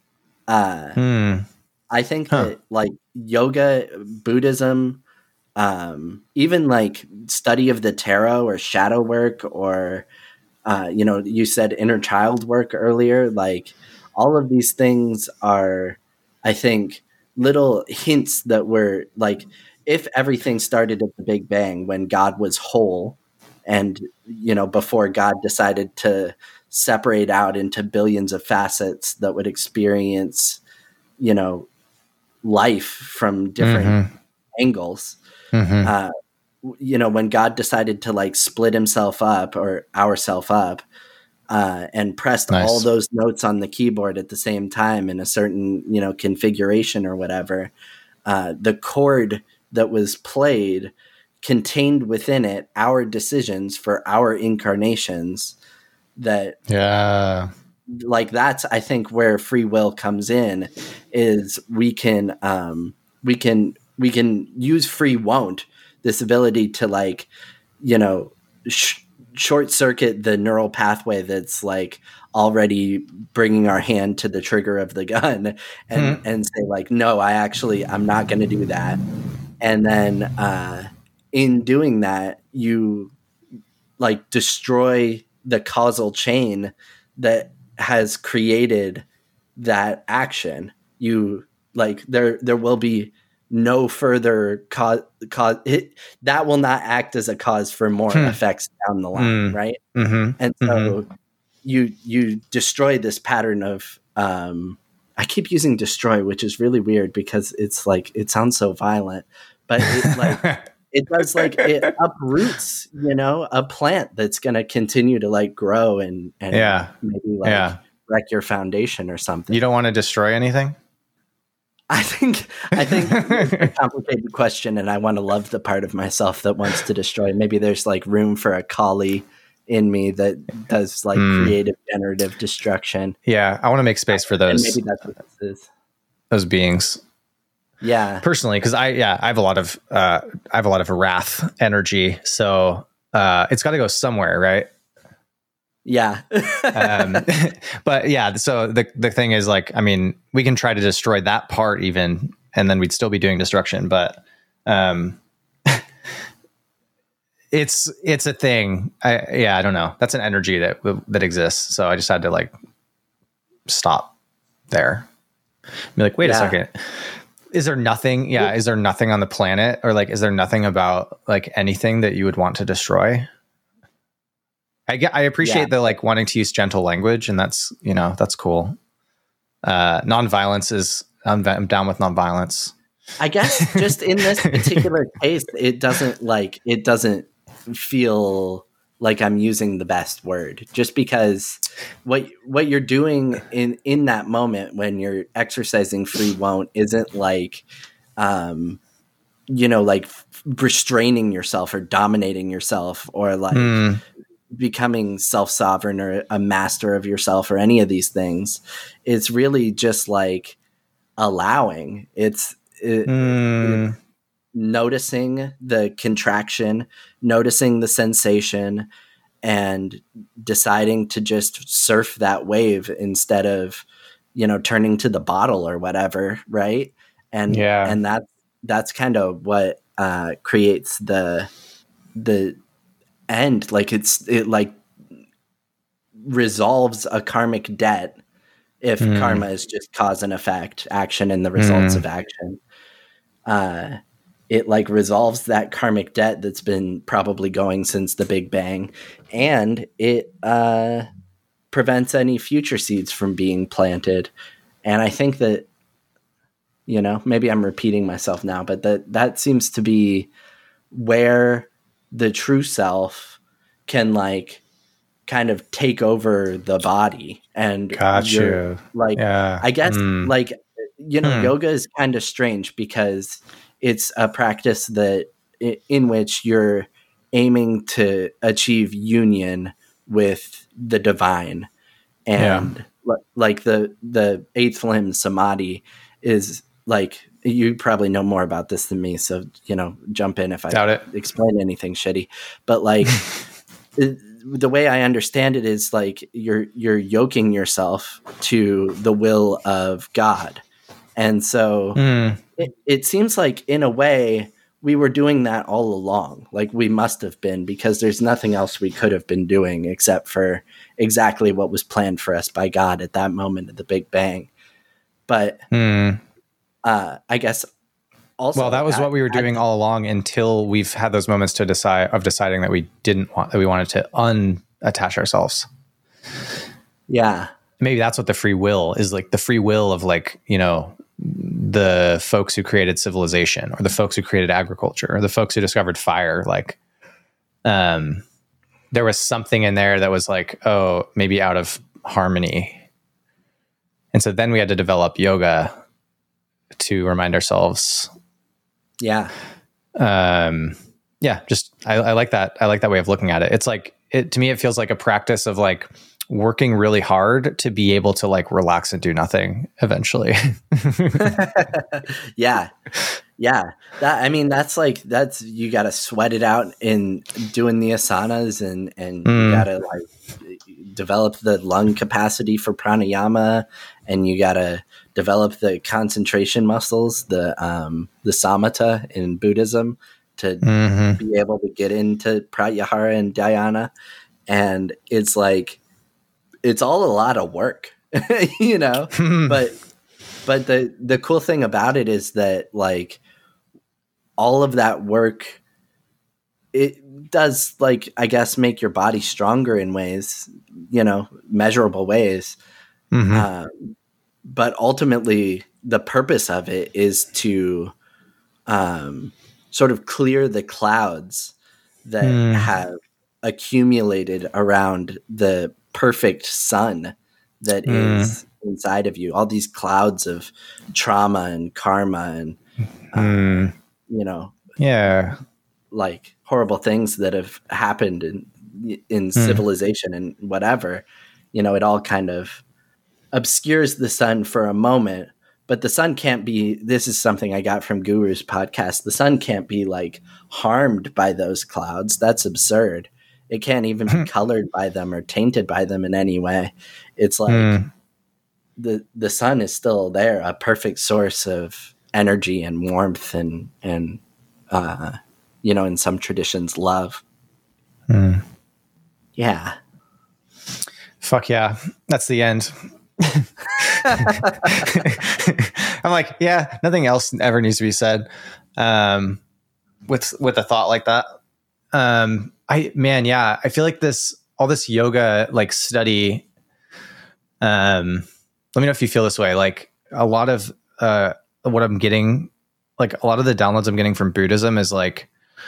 I think that like yoga, Buddhism, even like study of the tarot or shadow work or, you said inner child work earlier, like all of these things are, I think, little hints that were like, if everything started at the Big Bang when God was whole and, before God decided to separate out into billions of facets that would experience, life from different angles. When God decided to like split himself up or ourself up, and pressed Nice. all those notes on the keyboard at the same time in a certain, configuration or whatever, the chord that was played contained within it our decisions for our incarnations. That, Yeah. like, that's, I think, where free will comes in, is we can use free won't, this ability to, like, short circuit the neural pathway that's, like, already bringing our hand to the trigger of the gun, and say, like, no, I'm not going to do that. And then in doing that, you, like, destroy the causal chain that has created that action. You, like, there will be no further cause that will not act as a cause for more effects down the line, right? And so you destroy this pattern of I keep using destroy, which is really weird because it's like, it sounds so violent, but it, like, it does, like, it uproots, a plant that's going to continue to, like, grow and maybe, like, wreck your foundation or something. You don't want to destroy anything? I think it's a complicated question, and I want to love the part of myself that wants to destroy. Maybe there's, like, room for a Kali in me that does, like, creative, generative destruction. Yeah, I want to make space for those. And maybe that's what this is. Those beings. Yeah, personally, because I have a lot of wrath energy, so it's got to go somewhere, right? Yeah. But yeah, so the thing is, like, I mean, we can try to destroy that part even, and then we'd still be doing destruction. But it's a thing. I don't know. That's an energy that exists. So I just had to, like, stop there. Be like, wait a second. Is there nothing? Yeah. Is there nothing on the planet, or, like, is there nothing about, like, anything that you would want to destroy? I appreciate the, like, wanting to use gentle language, and that's cool. Nonviolence is, I'm down with nonviolence. I guess just in this particular case, it doesn't feel like I'm using the best word, just because what you're doing in that moment when you're exercising free won't isn't like, like restraining yourself or dominating yourself, or like becoming self-sovereign or a master of yourself or any of these things. It's really just like allowing. It's noticing the contraction, noticing the sensation, and deciding to just surf that wave instead of, turning to the bottle or whatever. Right. And that's kind of what creates the end. Like, it like resolves a karmic debt if karma is just cause and effect, action and the results of action. It, like, resolves that karmic debt that's been probably going since the Big Bang, and it prevents any future seeds from being planted. And I think that, maybe I'm repeating myself now, but that seems to be where the true self can, like, kind of take over the body. And gotcha. Like, I guess like, yoga is kind of strange because it's a practice that in which you're aiming to achieve union with the divine. And like the eighth limb samadhi is, like, you probably know more about this than me, so jump in if I explain anything shitty. But, like, the way I understand it is, like, you're yoking yourself to the will of God, and so it seems like, in a way, we were doing that all along. Like, we must have been, because there's nothing else we could have been doing except for exactly what was planned for us by God at that moment of the Big Bang. But I guess also, well, that was what we were doing all along, until we've had those moments deciding that we wanted to unattach ourselves. Yeah. Maybe that's what the free will is, like, the free will of, like, the folks who created civilization, or the folks who created agriculture, or the folks who discovered fire. Like, there was something in there that was like, oh, maybe out of harmony. And so then we had to develop yoga to remind ourselves. Yeah. Just I like that. I like that way of looking at it. It's like, to me, it feels like a practice of like working really hard to be able to like relax and do nothing eventually. Yeah. That's you got to sweat it out in doing the asanas and you got to like develop the lung capacity for pranayama, and you got to develop the concentration muscles, the samatha in Buddhism, to be able to get into pratyahara and dhyana. And it's like, it's all a lot of work, you know, but the cool thing about it is that like all of that work, it does, like, I guess, make your body stronger in ways, you know, measurable ways. But ultimately the purpose of it is to sort of clear the clouds that have accumulated around the perfect sun that is inside of you. All these clouds of trauma and karma and, you know, like horrible things that have happened in civilization and whatever, you know, it all kind of obscures the sun for a moment. But the sun can't be, this is something I got from Guru's podcast, the sun can't be like harmed by those clouds. That's absurd. It can't even be colored by them or tainted by them in any way. It's like the sun is still there, a perfect source of energy and warmth and you know, in some traditions, love. Yeah. Fuck yeah. That's the end. I'm like, yeah, nothing else ever needs to be said with a thought like that. I feel like all this yoga like study, let me know if you feel this way. Like a lot of what I'm getting, like a lot of the downloads I'm getting from Buddhism is like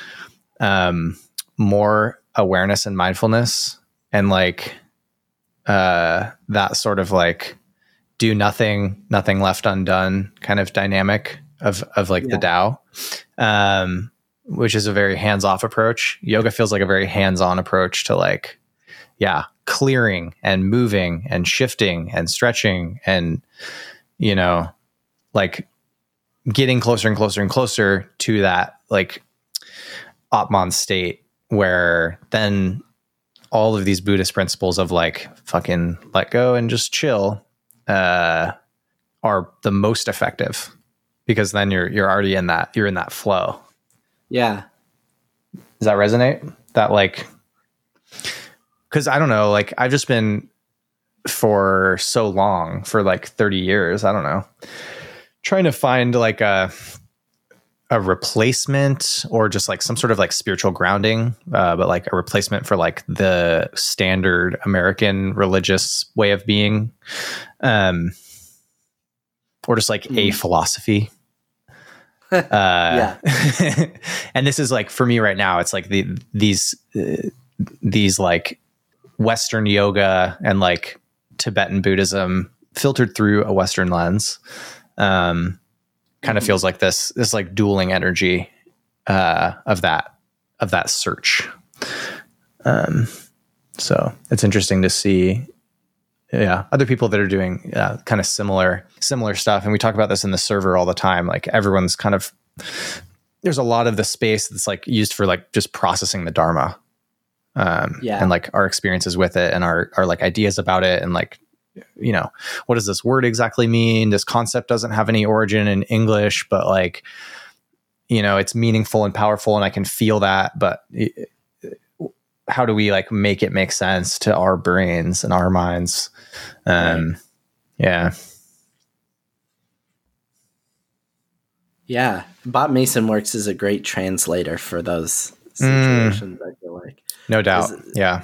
more awareness and mindfulness, and like that sort of like do nothing left undone kind of dynamic of like the Tao, which is a very hands-off approach. Yoga feels like a very hands-on approach to like, clearing and moving and shifting and stretching and, you know, like getting closer and closer and closer to that like Atman state, where then all of these Buddhist principles of like fucking let go and just chill are the most effective, because then you're already in that flow. Yeah. Does that resonate? That like, cause I don't know, like I've just been for so long, for like 30 years, I don't know, trying to find like a replacement or just like some sort of like spiritual grounding, but like a replacement for like the standard American religious way of being, or just like a philosophy. And this is like, for me right now, it's like these like Western yoga and like Tibetan Buddhism filtered through a Western lens. Kind of feels like this like dueling energy of that search. So it's interesting to see other people that are doing kind of similar stuff. And we talk about this in the server all the time. Like everyone's kind of, there's a lot of the space that's like used for like just processing the Dharma, and like our experiences with it and our like ideas about it, and like, you know, what does this word exactly mean? This concept doesn't have any origin in English, but like, you know, it's meaningful and powerful and I can feel that, but how do we like make it make sense to our brains and our minds? Yeah. Bob Mason works as a great translator for those situations, I feel like. No doubt. Yeah.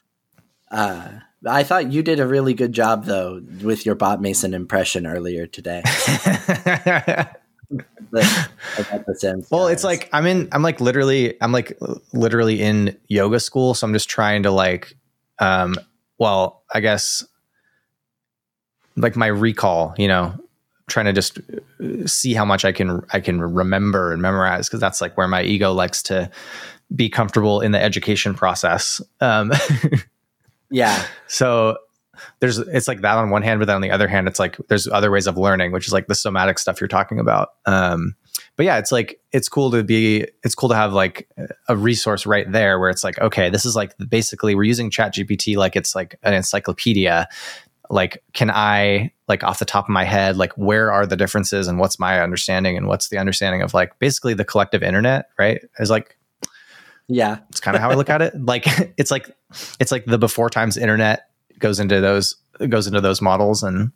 I thought you did a really good job, though, with your Bob Mason impression earlier today. about the Sims. Well, it's like I'm like literally in yoga school, so I'm just trying to like well, I guess like my recall, trying to just see how much I can remember and memorize, because that's like where my ego likes to be comfortable in the education process. Yeah. So it's like that on one hand, but then on the other hand, it's like there's other ways of learning, which is like the somatic stuff you're talking about. But yeah, it's like it's cool to have like a resource right there where it's like, okay, this is like basically we're using ChatGPT like it's like an encyclopedia. Like, can I, like, off the top of my head, like, where are the differences and what's my understanding and what's the understanding of like basically the collective internet, right? Is like, yeah, it's kind of how I look at it. Like, it's like the before times internet goes into those models, and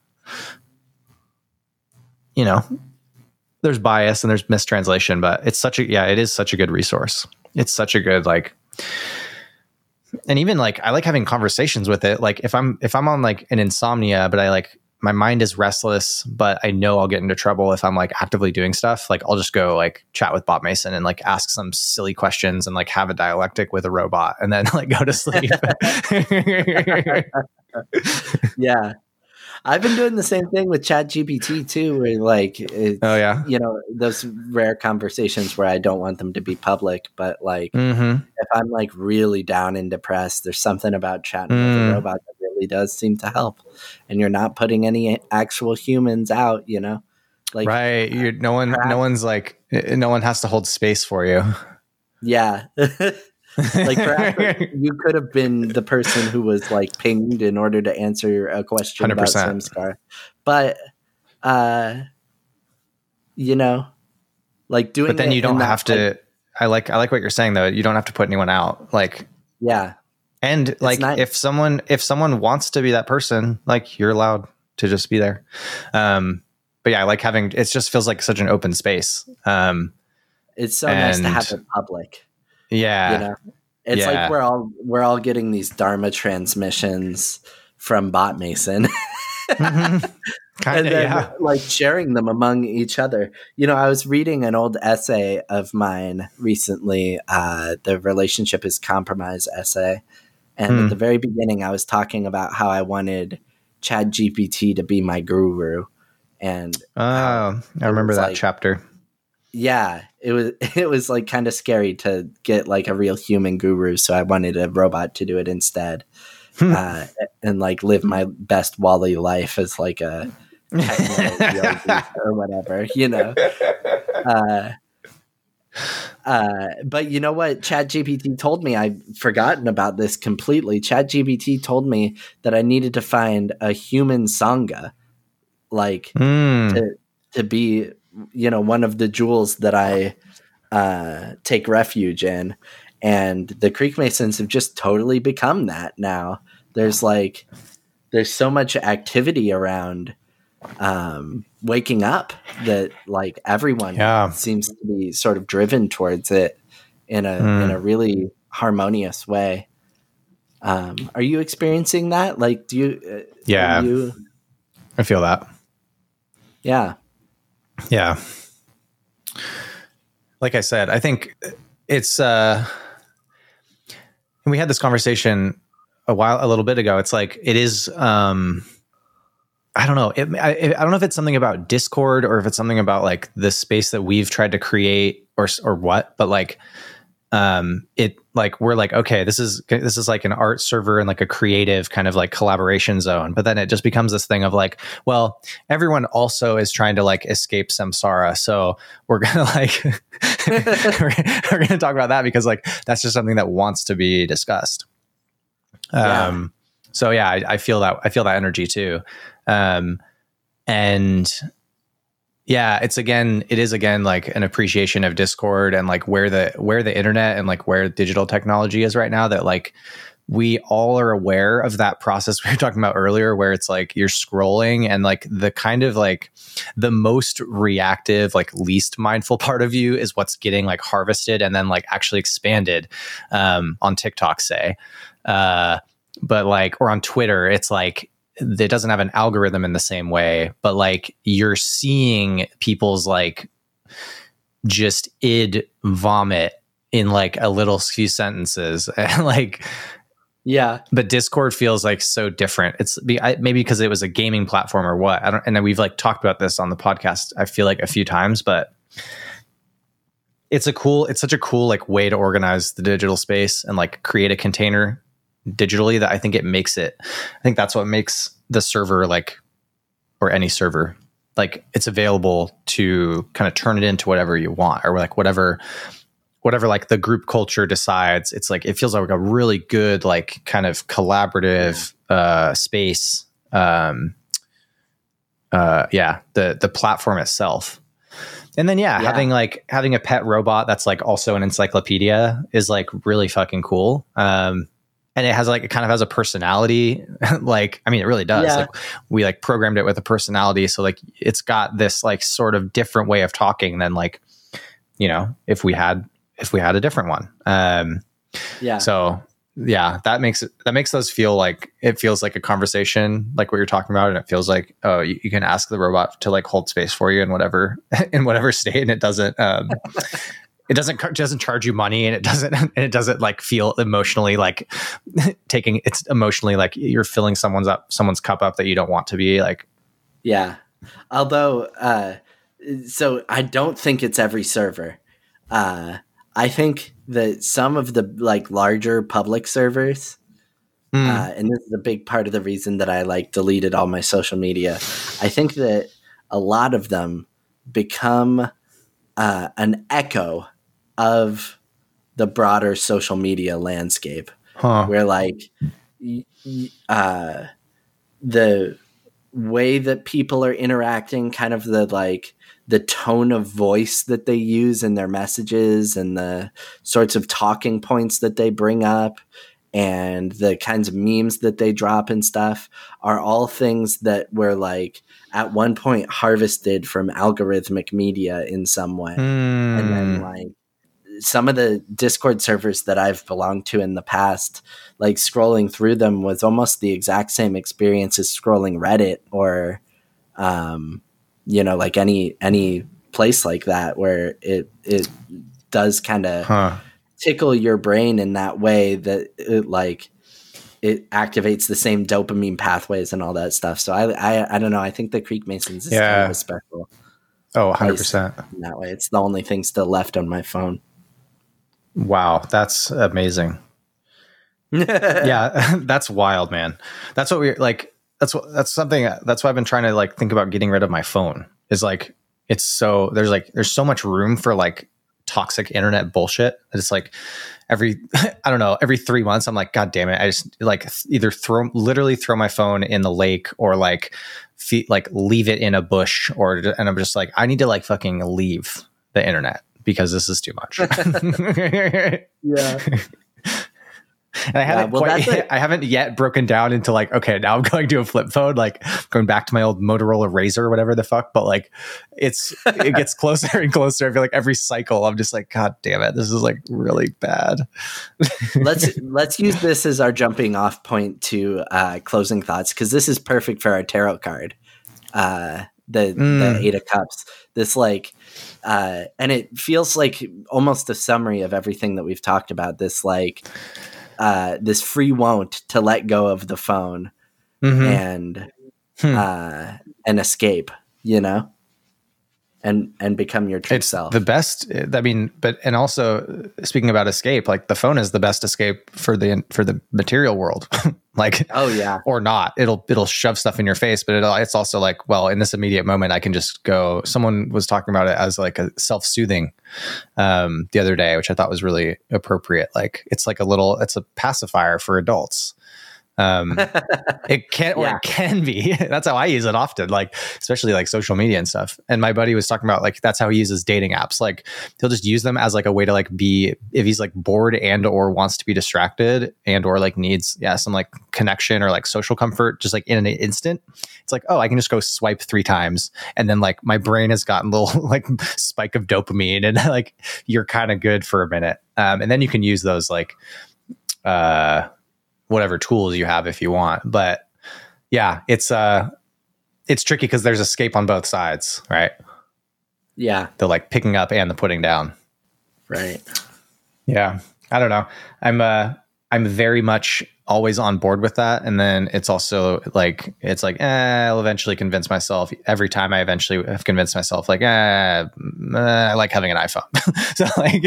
there's bias and there's mistranslation, but it is such a good resource. It's such a good, like, and even like I like having conversations with it. Like if I'm on like an insomnia, but I like my mind is restless, but I know I'll get into trouble if I'm like actively doing stuff. Like I'll just go like chat with Bob Mason and like ask some silly questions and like have a dialectic with a robot and then like go to sleep. Yeah. I've been doing the same thing with ChatGPT too, where like, those rare conversations where I don't want them to be public, but like if I'm like really down and depressed, there's something about chatting with a robot that really does seem to help, and you're not putting any actual humans out, like, right. No one has to hold space for you. Yeah. Like perhaps you could have been the person who was like pinged in order to answer a question 100%. About SimScar, but like doing. But then you don't have to. I like what you're saying though. You don't have to put anyone out. Like yeah, and like if someone wants to be that person, like you're allowed to just be there. But yeah, I like having. It just feels like such an open space. It's so nice to have it public. Yeah. It's like we're all getting these Dharma transmissions from Bot Mason. Kinda, and then like sharing them among each other. I was reading an old essay of mine recently, the Relationship is Compromise essay. And at the very beginning I was talking about how I wanted ChatGPT to be my guru. And I remember that chapter. Yeah, it was like kind of scary to get like a real human guru, so I wanted a robot to do it instead, and like live my best Wall-E life as like a yogi or whatever, But you know what? ChatGPT told me, I've forgotten about this completely. ChatGPT told me that I needed to find a human Sangha, like to be. One of the jewels that I take refuge in, and the Creek Masons have just totally become that now. There's so much activity around waking up that like everyone seems to be sort of driven towards it in a really harmonious way. Are you experiencing that? Like, do you? I feel that. Yeah. Yeah. Like I said, I think it's, and we had this conversation a little bit ago. It's like, it is, I don't know. I don't know if it's something about Discord or if it's something about like the space that we've tried to create or what, but like, it like, we're like, okay, this is like an art server and like a creative kind of like collaboration zone. But then it just becomes this thing of like, well, everyone also is trying to like escape samsara. So we're going to like, we're going to talk about that because like, that's just something that wants to be discussed. So yeah, I feel that energy too. And yeah, it is again like an appreciation of Discord and like where the internet and like where digital technology is right now, that like we all are aware of that process we were talking about earlier, where it's like you're scrolling and like the kind of like the most reactive, like least mindful part of you is what's getting like harvested and then like actually expanded on TikTok, say. But like, or on Twitter, it's like, it doesn't have an algorithm in the same way, but like you're seeing people's like just id vomit in like a little few sentences. And like, yeah. But Discord feels like so different. It's maybe because it was a gaming platform or what. And then we've like talked about this on the podcast, I feel like a few times, but it's such a cool like way to organize the digital space and like create a container digitally that I think that's what makes the server like, or any server, like it's available to kind of turn it into whatever you want, or like whatever like the group culture decides. It's like, it feels like a really good, like kind of collaborative space. The platform itself. And then, having a pet robot that's like also an encyclopedia is like really fucking cool. And it kind of has a personality. Like, I mean, it really does. Yeah. Like, we like programmed it with a personality. So like, it's got this like sort of different way of talking than like, you know, if we had a different one. So that makes those feel like, it feels like a conversation, like what you're talking about. And it feels like, oh, you can ask the robot to like hold space for you in whatever state. And it doesn't, it doesn't charge you money, and it doesn't like feel emotionally like it's emotionally like you're filling someone's cup up that you don't want to be like. Yeah. Although, so I don't think it's every server. I think that some of the like larger public servers, and this is a big part of the reason that I like deleted all my social media. I think that a lot of them become an echo of the broader social media landscape, where like the way that people are interacting, kind of the tone of voice that they use in their messages, and the sorts of talking points that they bring up, and the kinds of memes that they drop and stuff are all things that were like at one point harvested from algorithmic media in some way. And then like some of the Discord servers that I've belonged to in the past, like scrolling through them was almost the exact same experience as scrolling Reddit or, you know, like any place like that, where it does kind of tickle your brain in that way that it activates the same dopamine pathways and all that stuff. So I don't know. I think the Creek Masons is kind of a special. Oh, 100%. In that way. It's the only thing still left on my phone. Wow. That's amazing. Yeah. That's wild, man. That's what we're like. That's why I've been trying to like think about getting rid of my phone, is like, there's so much room for like toxic internet bullshit. It's like every 3 months I'm like, God damn it. I just like either literally throw my phone in the lake, or like leave it in a bush, and I'm just like, I need to like fucking leave the internet because this is too much. Yeah. And I haven't yet broken down into like, okay, now I'm going to a flip phone, like going back to my old Motorola Razr or whatever the fuck. But like, it gets closer and closer. I feel like every cycle I'm just like, God damn it, this is like really bad. Let's use this as our jumping off point to closing thoughts, because this is perfect for our tarot card. The Eight of Cups. This like, and it feels like almost a summary of everything that we've talked about. This like, this free won't to let go of the phone and escape, you know, and become your true self. The best. I mean, and also speaking about escape, like the phone is the best escape for the material world. Like, oh yeah, or not. It'll shove stuff in your face, but it's also like, well, in this immediate moment, I can just go. Someone was talking about it as like a self-soothing the other day, which I thought was really appropriate. Like it's a pacifier for adults. It can be. That's how I use it often, like especially like social media and stuff. And my buddy was talking about like that's how he uses dating apps. Like he'll just use them as like a way to like be, if he's like bored and or wants to be distracted and or like needs some like connection or like social comfort just like in an instant. It's like, oh, I can just go swipe 3 times and then like my brain has gotten a little like spike of dopamine and like you're kind of good for a minute. And then you can use those like whatever tools you have if you want. But yeah, it's tricky because there's escape on both sides, right? Yeah. The like picking up and the putting down. Right. Yeah. I don't know. I'm very much always on board with that. And then it's also like, I'll eventually convince myself. Every time I eventually have convinced myself, like, I like having an iPhone. So like,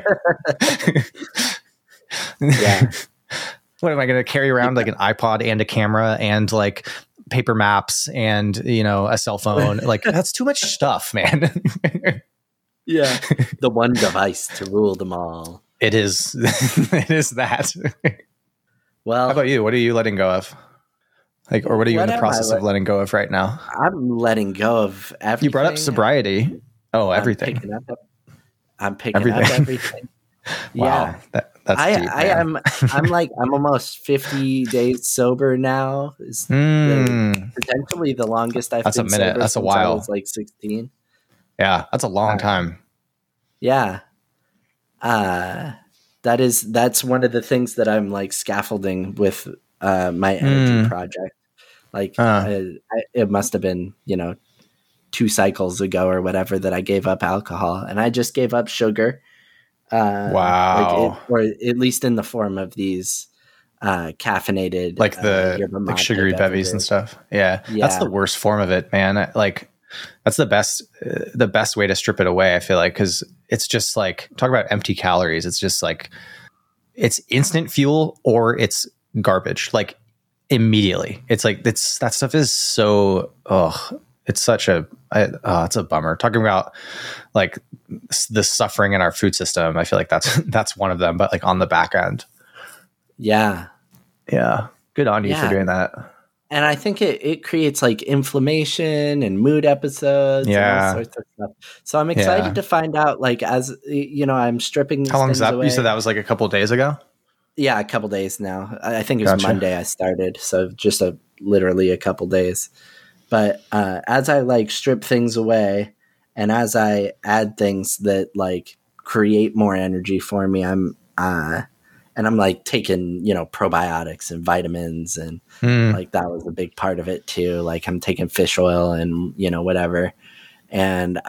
Yeah. what am I going to carry around? Like an iPod and a camera and like paper maps and, a cell phone. Like that's too much stuff, man. Yeah. The one device to rule them all. It is. It is that. Well, how about you? What are you letting go of? Like, or what are you in the process of letting go of right now? I'm letting go of everything. You brought up sobriety. Oh, everything. I'm picking up everything. Wow. Yeah. That's deep, I'm almost 50 days sober now. It's potentially the longest I've been sober. That's a minute. That's a while. I was like 16. Yeah, that's a long time. Yeah. That's one of the things that I'm like scaffolding with my energy project. Like it must have been, 2 cycles ago or whatever that I gave up alcohol, and I just gave up sugar. Wow. Or at least in the form of these caffeinated, like the like sugary bevies and stuff. Yeah, that's the worst form of it, man. Like that's the best way to strip it away. I feel like, because it's just like, talk about empty calories. It's just like it's instant fuel or it's garbage. Like immediately, it's like that stuff is so. It's such it's a bummer. Talking about like the suffering in our food system, I feel like that's one of them, but like on the back end. Yeah. Yeah. Good on you for doing that. And I think it creates like inflammation and mood episodes and all sorts of stuff. So I'm excited to find out, like, as I'm stripping these. How long is that? Away. You said that was like a couple of days ago? Yeah, a couple of days now. I think it was Monday I started. So just literally a couple of days. But as I like strip things away and as I add things that like create more energy for me, I'm like taking, probiotics and vitamins and like that was a big part of it too. Like I'm taking fish oil and, whatever. And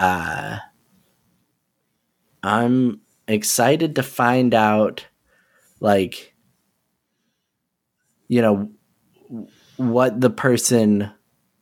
I'm excited to find out like, what the person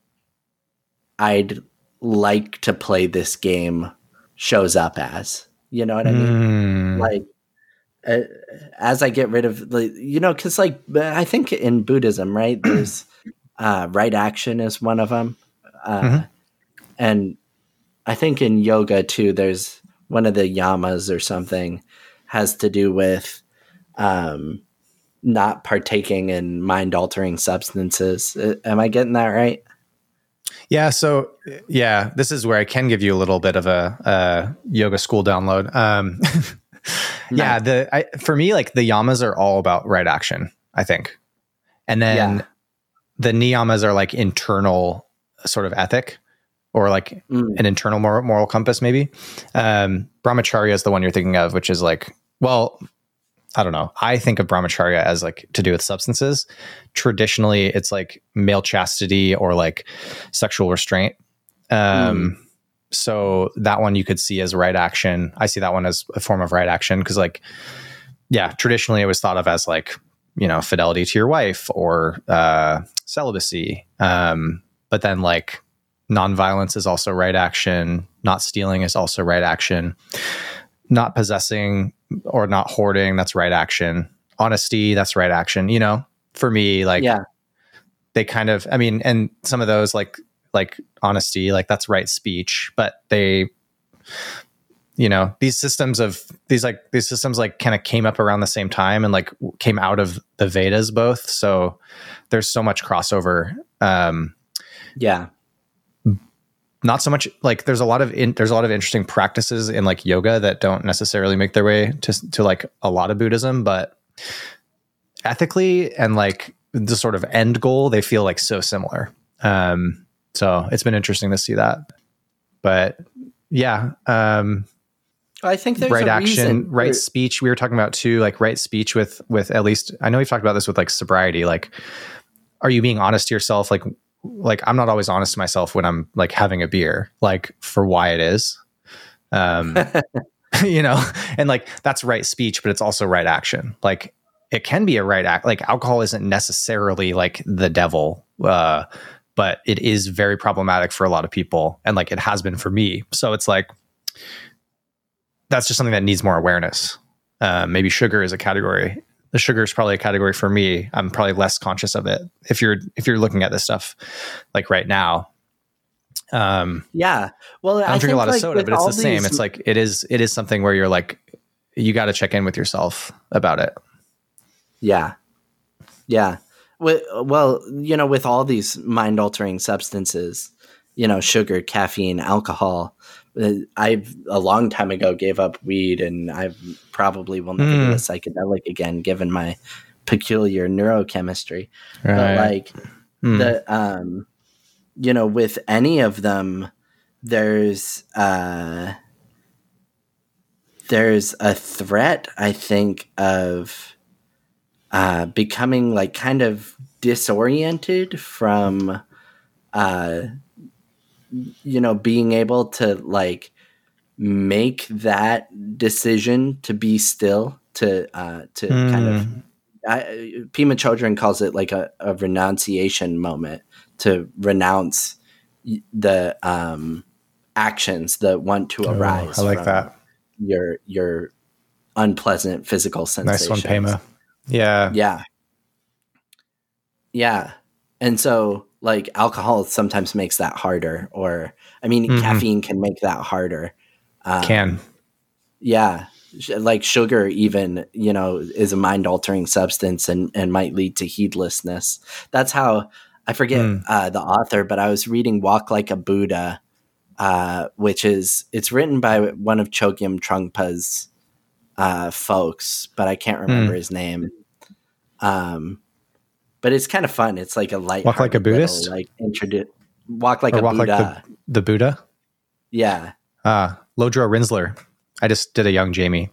I'd like to play this game shows up as, you know what I mean? Like, as I get rid of, because like I think in Buddhism, right, there's right action is one of them, and I think in yoga too, there's one of the yamas or something has to do with not partaking in mind altering substances. Am I getting that right? Yeah. So this is where I can give you a little bit of a yoga school download. Yeah, for me, like the yamas are all about right action, I think. And then the niyamas are like internal sort of ethic or like an internal moral compass, maybe. Brahmacharya is the one you're thinking of, which is like, well, I don't know. I think of brahmacharya as like to do with substances. Traditionally, it's like male chastity or like sexual restraint. So that one you could see as right action. I see that one as a form of right action because like, traditionally it was thought of as like, fidelity to your wife or celibacy. But then like nonviolence is also right action. Not stealing is also right action. Not possessing or not hoarding, that's right action. Honesty, that's right action. For me, like they kind of, and some of those like honesty, like that's right speech, but they, these systems like kind of came up around the same time and like came out of the Vedas both. So there's so much crossover. Not so much like there's a lot of interesting practices in like yoga that don't necessarily make their way to like a lot of Buddhism, but ethically and like the sort of end goal, they feel like so similar. So it's been interesting to see that, but I think there's right a action, right speech. We were talking about too, like right speech with at least, I know we've talked about this with like sobriety. Like, are you being honest to yourself? Like I'm not always honest to myself when I'm like having a beer, like for why it is. Um, you know, and like that's right speech, but it's also right action. Like it can be a right act. Like alcohol isn't necessarily like the devil, but it is very problematic for a lot of people, and like it has been for me. So it's like that's just something that needs more awareness. Maybe sugar is a category. The sugar is probably a category for me. I'm probably less conscious of it if you're looking at this stuff like right now. Yeah. Well, I don't drink a lot of soda, but it's the same. It's like it is something where you're like, you got to check in with yourself about it. Yeah. Yeah. Well, you know, with all these mind altering substances, you know, sugar, caffeine, alcohol, I a long time ago gave up weed, and I probably will never do a psychedelic again, given my peculiar neurochemistry. Right. But like the, you know, with any of them, there's a threat, I think, of becoming like kind of disoriented from, you know, being able to like make that decision to be still, to kind of, Pema Chodron calls it like a renunciation moment, to renounce the actions that want to arise. I like that. Your unpleasant physical sensations. Nice one, Pema. Yeah. Yeah. Yeah. And so like alcohol sometimes makes that harder, or I mean, caffeine can make that harder. Yeah. Like sugar even, you know, is a mind altering substance and might lead to heedlessness. That's how, I forget the author, but I was reading Walk Like a Buddha, which it's written by one of Chogyam Trungpa's folks, but I can't remember his name. But it's kind of fun. It's like a light Walk Like a Buddhist, little, like Walk Like a Walk Buddha. Like the Buddha. Yeah. Lodro Rinsler. I just did a young Jamie.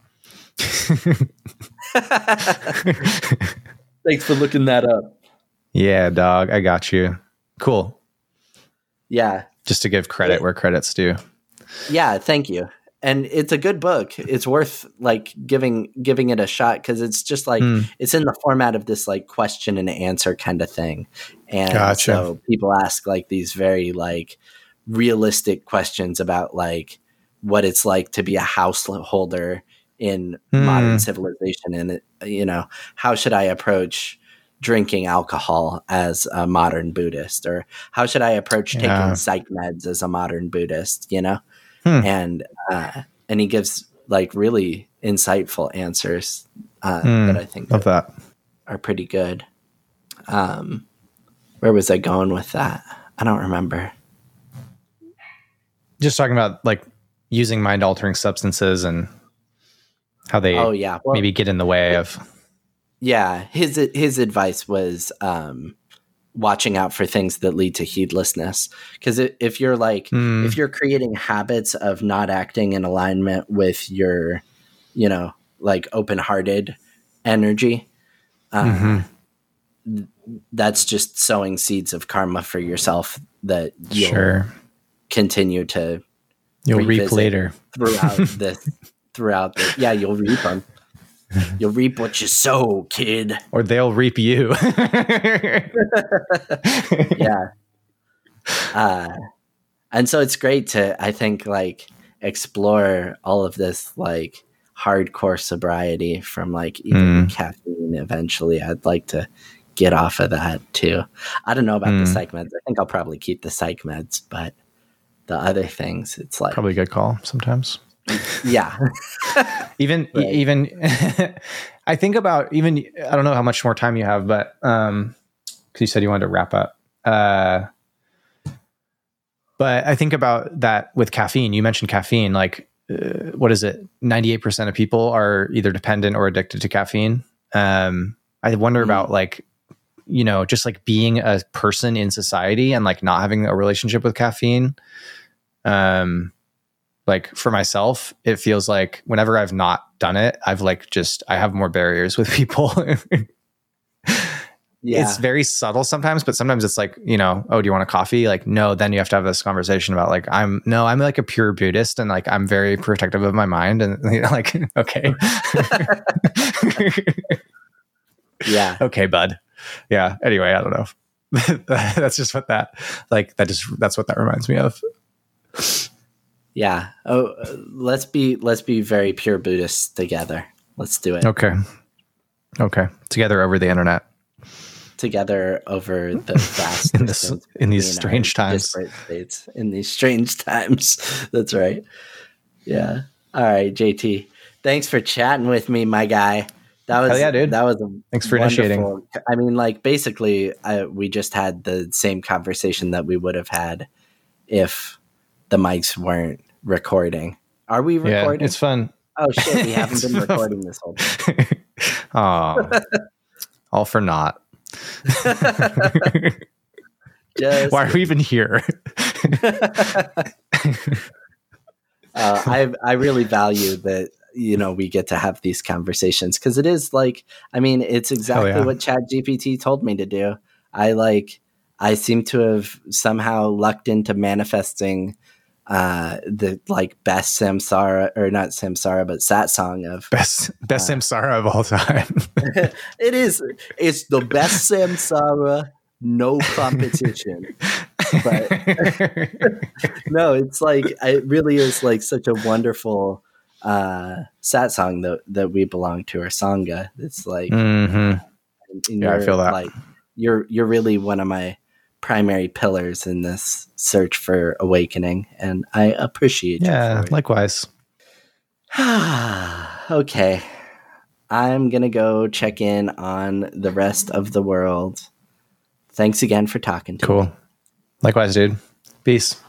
Thanks for looking that up. Yeah, dog. I got you. Cool. Yeah. Just to give credit where credit's due. Yeah. Thank you. And it's a good book. It's worth like giving it a shot, because it's just like it's in the format of this like question and answer kind of thing. And so people ask like these very like realistic questions about like what it's like to be a householder in modern civilization. And, you know, how should I approach drinking alcohol as a modern Buddhist, or how should I approach taking psych meds as a modern Buddhist, you know? And he gives like really insightful answers that I think are pretty good. Where was I going with that? I don't remember. Just talking about like using mind altering substances and how they maybe get in the way of. Yeah. His advice was watching out for things that lead to heedlessness. Because if you're like, if you're creating habits of not acting in alignment with your, you know, like open-hearted energy, that's just sowing seeds of karma for yourself that you'll continue to you'll reap later throughout the you'll reap them. You'll reap what you sow, kid. Or they'll reap you. Yeah. And so it's great to, I think, like explore all of this like hardcore sobriety from like even caffeine eventually. I'd like to get off of that too. I don't know about the psych meds. I think I'll probably keep the psych meds, but the other things, it's like probably a good call sometimes. Yeah. even I think about even, I don't know how much more time you have, but because you said you wanted to wrap up. But I think about that with caffeine. You mentioned caffeine, like what is it? 98% of people are either dependent or addicted to caffeine. I wonder about like, you know, just like being a person in society and like not having a relationship with caffeine. Like for myself, it feels like whenever I've not done it, I've like I have more barriers with people. it's very subtle sometimes, but sometimes it's like, you know, oh, do you want a coffee? Like, no, then you have to have this conversation about like, I'm like a pure Buddhist and like, I'm very protective of my mind and like, okay. Yeah. Okay, bud. Yeah. Anyway, I don't know. That's just what that's what that reminds me of. Yeah. Oh, let's be very pure Buddhists together. Let's do it. Okay. Together over the internet. Together over the vast in these strange times. States. In these strange times. That's right. Yeah. All right, JT. Thanks for chatting with me, my guy. That was, dude. That was thanks for initiating. I mean, like, basically, we just had the same conversation that we would have had if the mics weren't recording. Are we recording? Yeah, it's fun. Oh shit, we haven't been recording this whole time. Oh, all for naught. Why are we even here? I really value that, you know, we get to have these conversations because it is like, I mean, it's exactly what ChatGPT told me to do. I seem to have somehow lucked into manifesting the like best samsara, or not samsara, but satsang of best samsara of all time. It's the best samsara, no competition. But no, it's like, it really is like such a wonderful satsang that we belong to, or sangha. It's like, I feel that. Like, you're really one of my primary pillars in this search for awakening, and I appreciate you. Yeah, likewise. Okay, I'm gonna go check in on the rest of the world. Thanks again for talking to me. Cool. Likewise, dude. Peace.